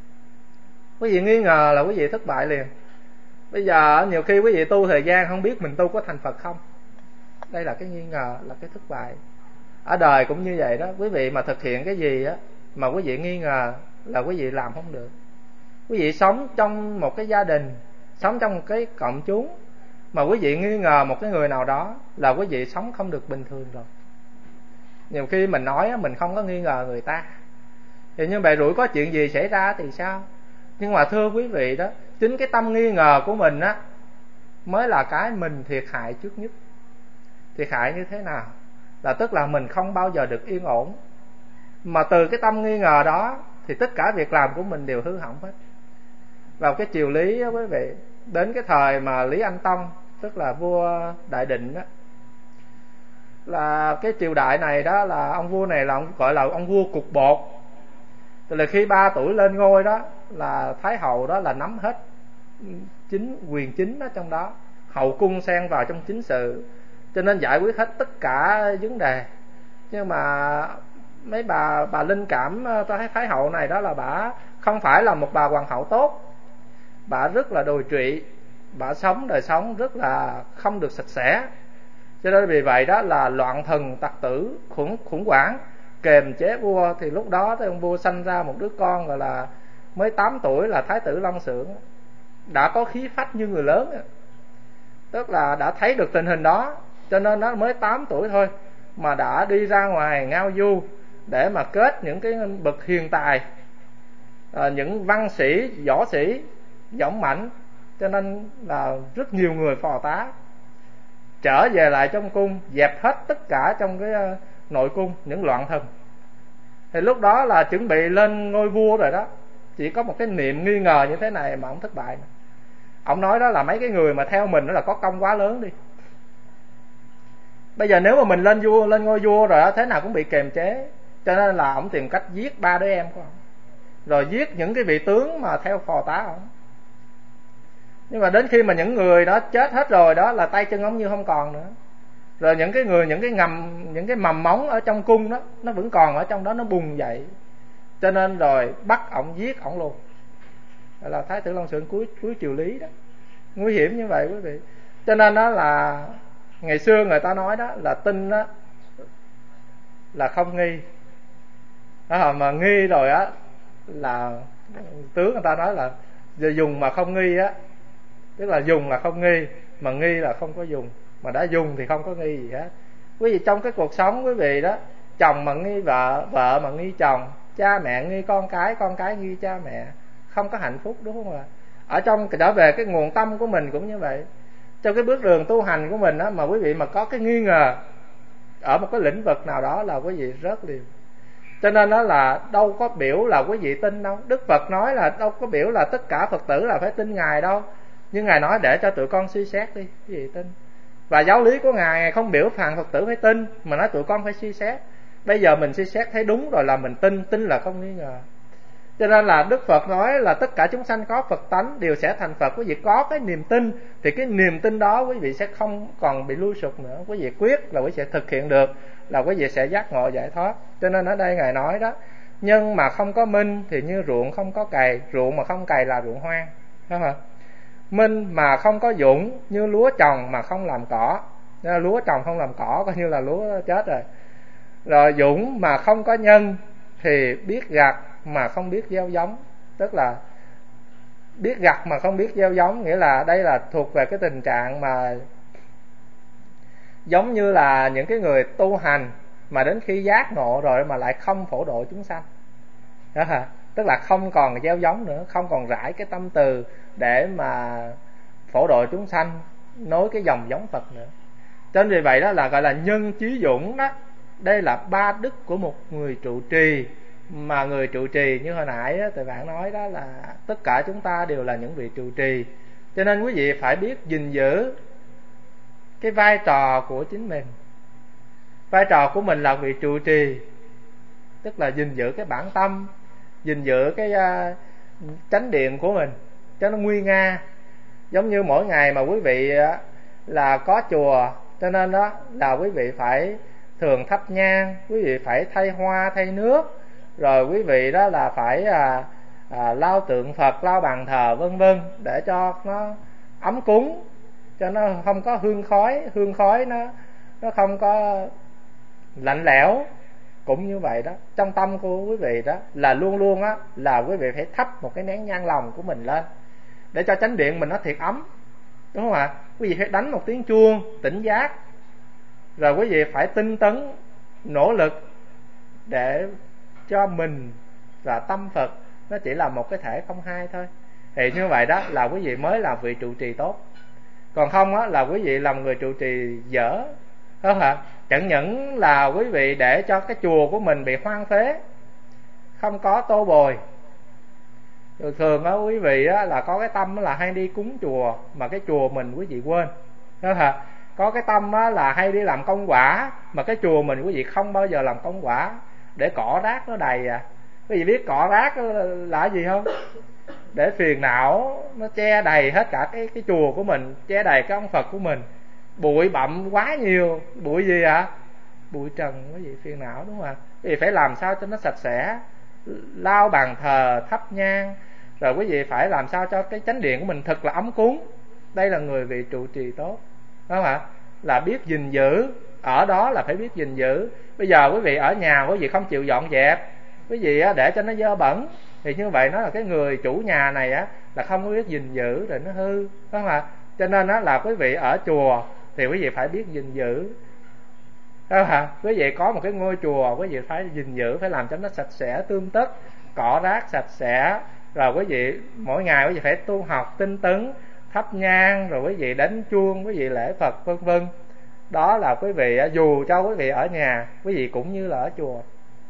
Quý vị nghi ngờ là quý vị thất bại liền. Bây giờ nhiều khi quý vị tu thời gian không biết mình tu có thành Phật không. Đây là cái nghi ngờ, là cái thất bại. Ở đời cũng như vậy đó. Quý vị mà thực hiện cái gì mà quý vị nghi ngờ là quý vị làm không được. Quý vị sống trong một cái gia đình, sống trong một cái cộng chúng mà quý vị nghi ngờ một cái người nào đó là quý vị sống không được bình thường rồi. Nhiều khi mình nói mình không có nghi ngờ người ta, thì như vậy rủi có chuyện gì xảy ra thì sao? Nhưng mà thưa quý vị đó, chính cái tâm nghi ngờ của mình mới là cái mình thiệt hại trước nhất. Thiệt hại như thế nào? Là tức là mình không bao giờ được yên ổn. Mà từ cái tâm nghi ngờ đó thì tất cả việc làm của mình đều hư hỏng hết. Vào cái triều Lý quý vị, đến cái thời mà Lý Anh Tông, tức là vua Đại Định đó, là cái triều đại này đó là ông vua này là ông gọi là ông vua cục bột. Từ là khi 3 tuổi lên ngôi đó là Thái hậu đó là nắm hết quyền chính đó trong đó, hậu cung xen vào trong chính sự, cho nên giải quyết hết tất cả vấn đề. Nhưng mà mấy bà linh cảm Thái hậu này đó là bà không phải là một bà hoàng hậu tốt, bà rất là đồi trụy, bà sống đời sống rất là không được sạch sẽ. Cho nên vì vậy đó là loạn thần tặc tử, khủng hoảng kềm chế vua. Thì lúc đó thì ông vua sanh ra một đứa con gọi là mới 8 tuổi là Thái tử Long Xưởng, đã có khí phách như người lớn, tức là đã thấy được tình hình đó, cho nên nó mới 8 tuổi thôi mà đã đi ra ngoài ngao du để mà kết những cái bậc hiền tài, những văn sĩ, võ sĩ dũng mãnh. Cho nên là rất nhiều người phò tá, trở về lại trong cung, dẹp hết tất cả trong cái nội cung những loạn thần. Thì lúc đó là chuẩn bị lên ngôi vua rồi đó, chỉ có một cái niệm nghi ngờ như thế này mà ông thất bại. Ông nói đó là mấy cái người mà theo mình đó là có công quá lớn đi. Bây giờ nếu mà mình lên ngôi vua rồi đó, thế nào cũng bị kềm chế. Cho nên là ông tìm cách giết 3 đứa em của ông, rồi giết những cái vị tướng mà theo phò tá ông. Nhưng mà đến khi mà những người đó chết hết rồi đó là tay chân ông như không còn nữa. Rồi những cái mầm móng ở trong cung đó nó vẫn còn ở trong đó, nó bùng dậy. Cho nên rồi bắt ổng, giết ổng luôn. Đó là Thái tử Long Xưởng cuối triều Lý đó. Nguy hiểm như vậy quý vị. Cho nên đó là ngày xưa người ta nói đó là tin đó là không nghi, đó, mà nghi rồi á là tướng người ta nói là dùng mà không nghi á, tức là dùng là không nghi, mà nghi là không có dùng. Mà đã dùng thì không có nghi gì hết. Quý vị trong cái cuộc sống quý vị đó, chồng mà nghi vợ, vợ mà nghi chồng, cha mẹ nghi con cái nghi cha mẹ, không có hạnh phúc, đúng không ạ? Ở trong trở về cái nguồn tâm của mình cũng như vậy. Trong cái bước đường tu hành của mình á, mà quý vị mà có cái nghi ngờ ở một cái lĩnh vực nào đó là quý vị rớt liền. Cho nên đó là đâu có biểu là quý vị tin đâu. Đức Phật nói là đâu có biểu là tất cả Phật tử là phải tin Ngài đâu. Nhưng Ngài nói để cho tụi con suy xét đi, quý vị tin. Và giáo lý của Ngài không biểu phàm Phật tử phải tin, mà nói tụi con phải suy xét. Bây giờ mình suy xét thấy đúng rồi là mình tin, tin là không nghi ngờ. Cho nên là Đức Phật nói là tất cả chúng sanh có Phật tánh đều sẽ thành Phật. Quý vị có cái niềm tin thì cái niềm tin đó quý vị sẽ không còn bị lui sụp nữa. Quý vị quyết là quý vị sẽ thực hiện được, là quý vị sẽ giác ngộ giải thoát. Cho nên ở đây Ngài nói đó, nhân mà không có minh thì như ruộng không có cày. Ruộng mà không cày là ruộng hoang, đúng không? Minh mà không có dũng như lúa trồng mà không làm cỏ. Lúa trồng không làm cỏ coi như là lúa chết rồi. Rồi dũng mà không có nhân thì biết gặt mà không biết gieo giống. Tức là biết gặt mà không biết gieo giống, nghĩa là đây là thuộc về cái tình trạng mà giống như là những cái người tu hành mà đến khi giác ngộ rồi mà lại không phổ độ chúng sanh đó hả? Tức là không còn gieo giống nữa, không còn rải cái tâm từ để mà phổ độ chúng sanh, nối cái dòng giống Phật nữa. Cho nên vì vậy đó là gọi là nhân chí dũng đó. Đây là ba đức của một người trụ trì. Mà người trụ trì như hồi nãy thì bạn nói đó là tất cả chúng ta đều là những vị trụ trì. Cho nên quý vị phải biết gìn giữ cái vai trò của chính mình. Vai trò của mình là vị trụ trì, tức là gìn giữ cái bản tâm, gìn giữ cái chánh điện của mình cho nó nguy nga. Giống như mỗi ngày mà quý vị là có chùa, cho nên đó là quý vị phải thường thắp nhang, quý vị phải thay hoa thay nước, rồi quý vị đó là phải lau tượng Phật, lau bàn thờ vân vân, để cho nó ấm cúng, cho nó không có hương khói nó không có lạnh lẽo. Cũng như vậy đó, trong tâm của quý vị đó là luôn luôn á là quý vị phải thắp một cái nén nhang lòng của mình lên để cho chánh điện mình nó thiệt ấm, đúng không ạ? Quý vị phải đánh một tiếng chuông tỉnh giác, rồi quý vị phải tinh tấn nỗ lực để cho mình và tâm Phật nó chỉ là một cái thể không hai thôi. Thì như vậy đó là quý vị mới là vị trụ trì tốt. Còn không á là quý vị làm người trụ trì dở, không hả? Chẳng những là quý vị để cho cái chùa của mình bị hoang phế, không có tô bồi. Thường á quý vị á là có cái tâm là hay đi cúng chùa mà cái chùa mình quý vị quên, đúng hả? Có cái tâm á là hay đi làm công quả mà cái chùa mình quý vị không bao giờ làm công quả, để cỏ rác nó đầy à. Quý vị biết cỏ rác là gì không? Để phiền não nó che đầy hết cả cái chùa của mình, che đầy cái ông Phật của mình. Bụi bặm quá nhiều. Bụi gì ạ? Bụi trần, quý vị phiền não, đúng không ạ? Quý vị phải làm sao cho nó sạch sẽ, lau bàn thờ, thắp nhang, rồi quý vị phải làm sao cho cái chánh điện của mình thật là ấm cúng. Đây là người vị trụ trì tốt, đúng không ạ? Là biết gìn giữ. Ở đó là phải biết gìn giữ. Bây giờ quý vị ở nhà quý vị không chịu dọn dẹp, quý vị để cho nó dơ bẩn, thì như vậy nó là cái người chủ nhà này á là không có biết gìn giữ rồi nó hư, đúng không ạ? Cho nên đó là quý vị ở chùa thì quý vị phải biết gìn giữ, đúng không ạ? Quý vị có một cái ngôi chùa, quý vị phải gìn giữ, phải làm cho nó sạch sẽ tươm tất, cỏ rác sạch sẽ. Rồi quý vị mỗi ngày quý vị phải tu học tinh tấn, thắp nhang, rồi quý vị đánh chuông, quý vị lễ Phật vân vân. Đó là quý vị dù cho quý vị ở nhà, quý vị cũng như là ở chùa.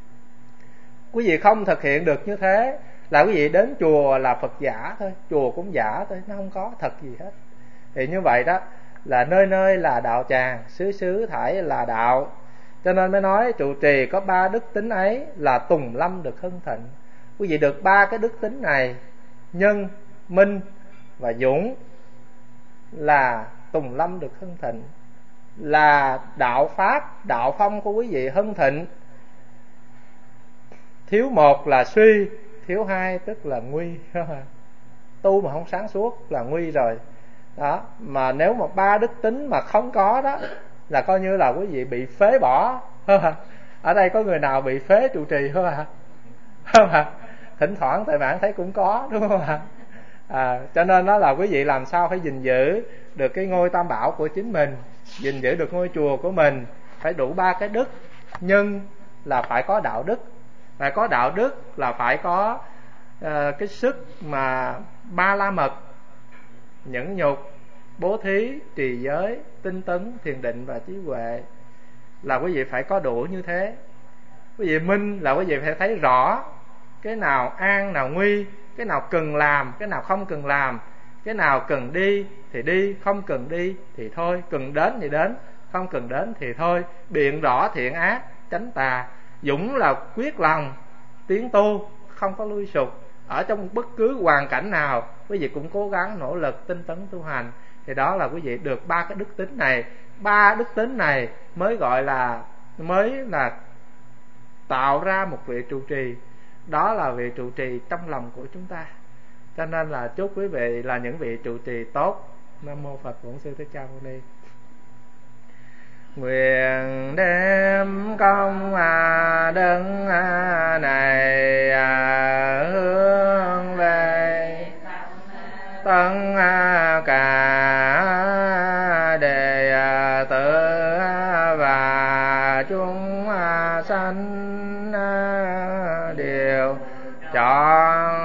Quý vị không thực hiện được như thế là quý vị đến chùa là Phật giả thôi, chùa cũng giả thôi, nó không có thật gì hết. Thì như vậy đó là nơi nơi là đạo tràng, xứ xứ thảy là đạo. Cho nên mới nói trụ trì có ba đức tính ấy là tùng lâm được hưng thịnh. Quý vị được ba cái đức tính này, nhân, minh và dũng, là tùng lâm được hưng thịnh, là đạo pháp, đạo phong của quý vị hưng thịnh. Thiếu một là suy, thiếu hai tức là nguy. Tu mà không sáng suốt là nguy rồi đó. Mà nếu mà ba đức tính mà không có đó là coi như là quý vị bị phế bỏ. Ở đây có người nào bị phế trụ trì không ạ? Không ạ? Thỉnh thoảng tại bạn thấy cũng có, đúng không ạ? Cho nên đó là quý vị làm sao phải gìn giữ được cái ngôi tam bảo của chính mình, gìn giữ được ngôi chùa của mình, phải đủ ba cái đức. Nhân là phải có đạo đức, phải có đạo đức là phải có cái sức mà ba la mật, nhẫn nhục, bố thí, trì giới, tinh tấn, thiền định và trí huệ, là quý vị phải có đủ như thế. Quý vị minh là quý vị phải thấy rõ cái nào an nào nguy, cái nào cần làm, cái nào không cần làm, cái nào cần đi, thì đi, không cần đi thì thôi, cần đến thì đến, không cần đến thì thôi. Biện rõ thiện ác, tránh tà, dũng là quyết lòng tiến tu, không có lui sụp. Ở trong bất cứ hoàn cảnh nào, quý vị cũng cố gắng nỗ lực tinh tấn tu hành, thì đó là quý vị được ba cái đức tính này. Ba đức tính này mới gọi là tạo ra một vị trụ trì. Đó là vị trụ trì trong lòng của chúng ta. Cho nên là chúc quý vị là những vị trụ trì tốt. Nam mô Phật Bổn Sư Thích Ca Mâu Ni. Nguyện đem công đức này hướng về tất cả đệ tử và chúng sanh đều trọn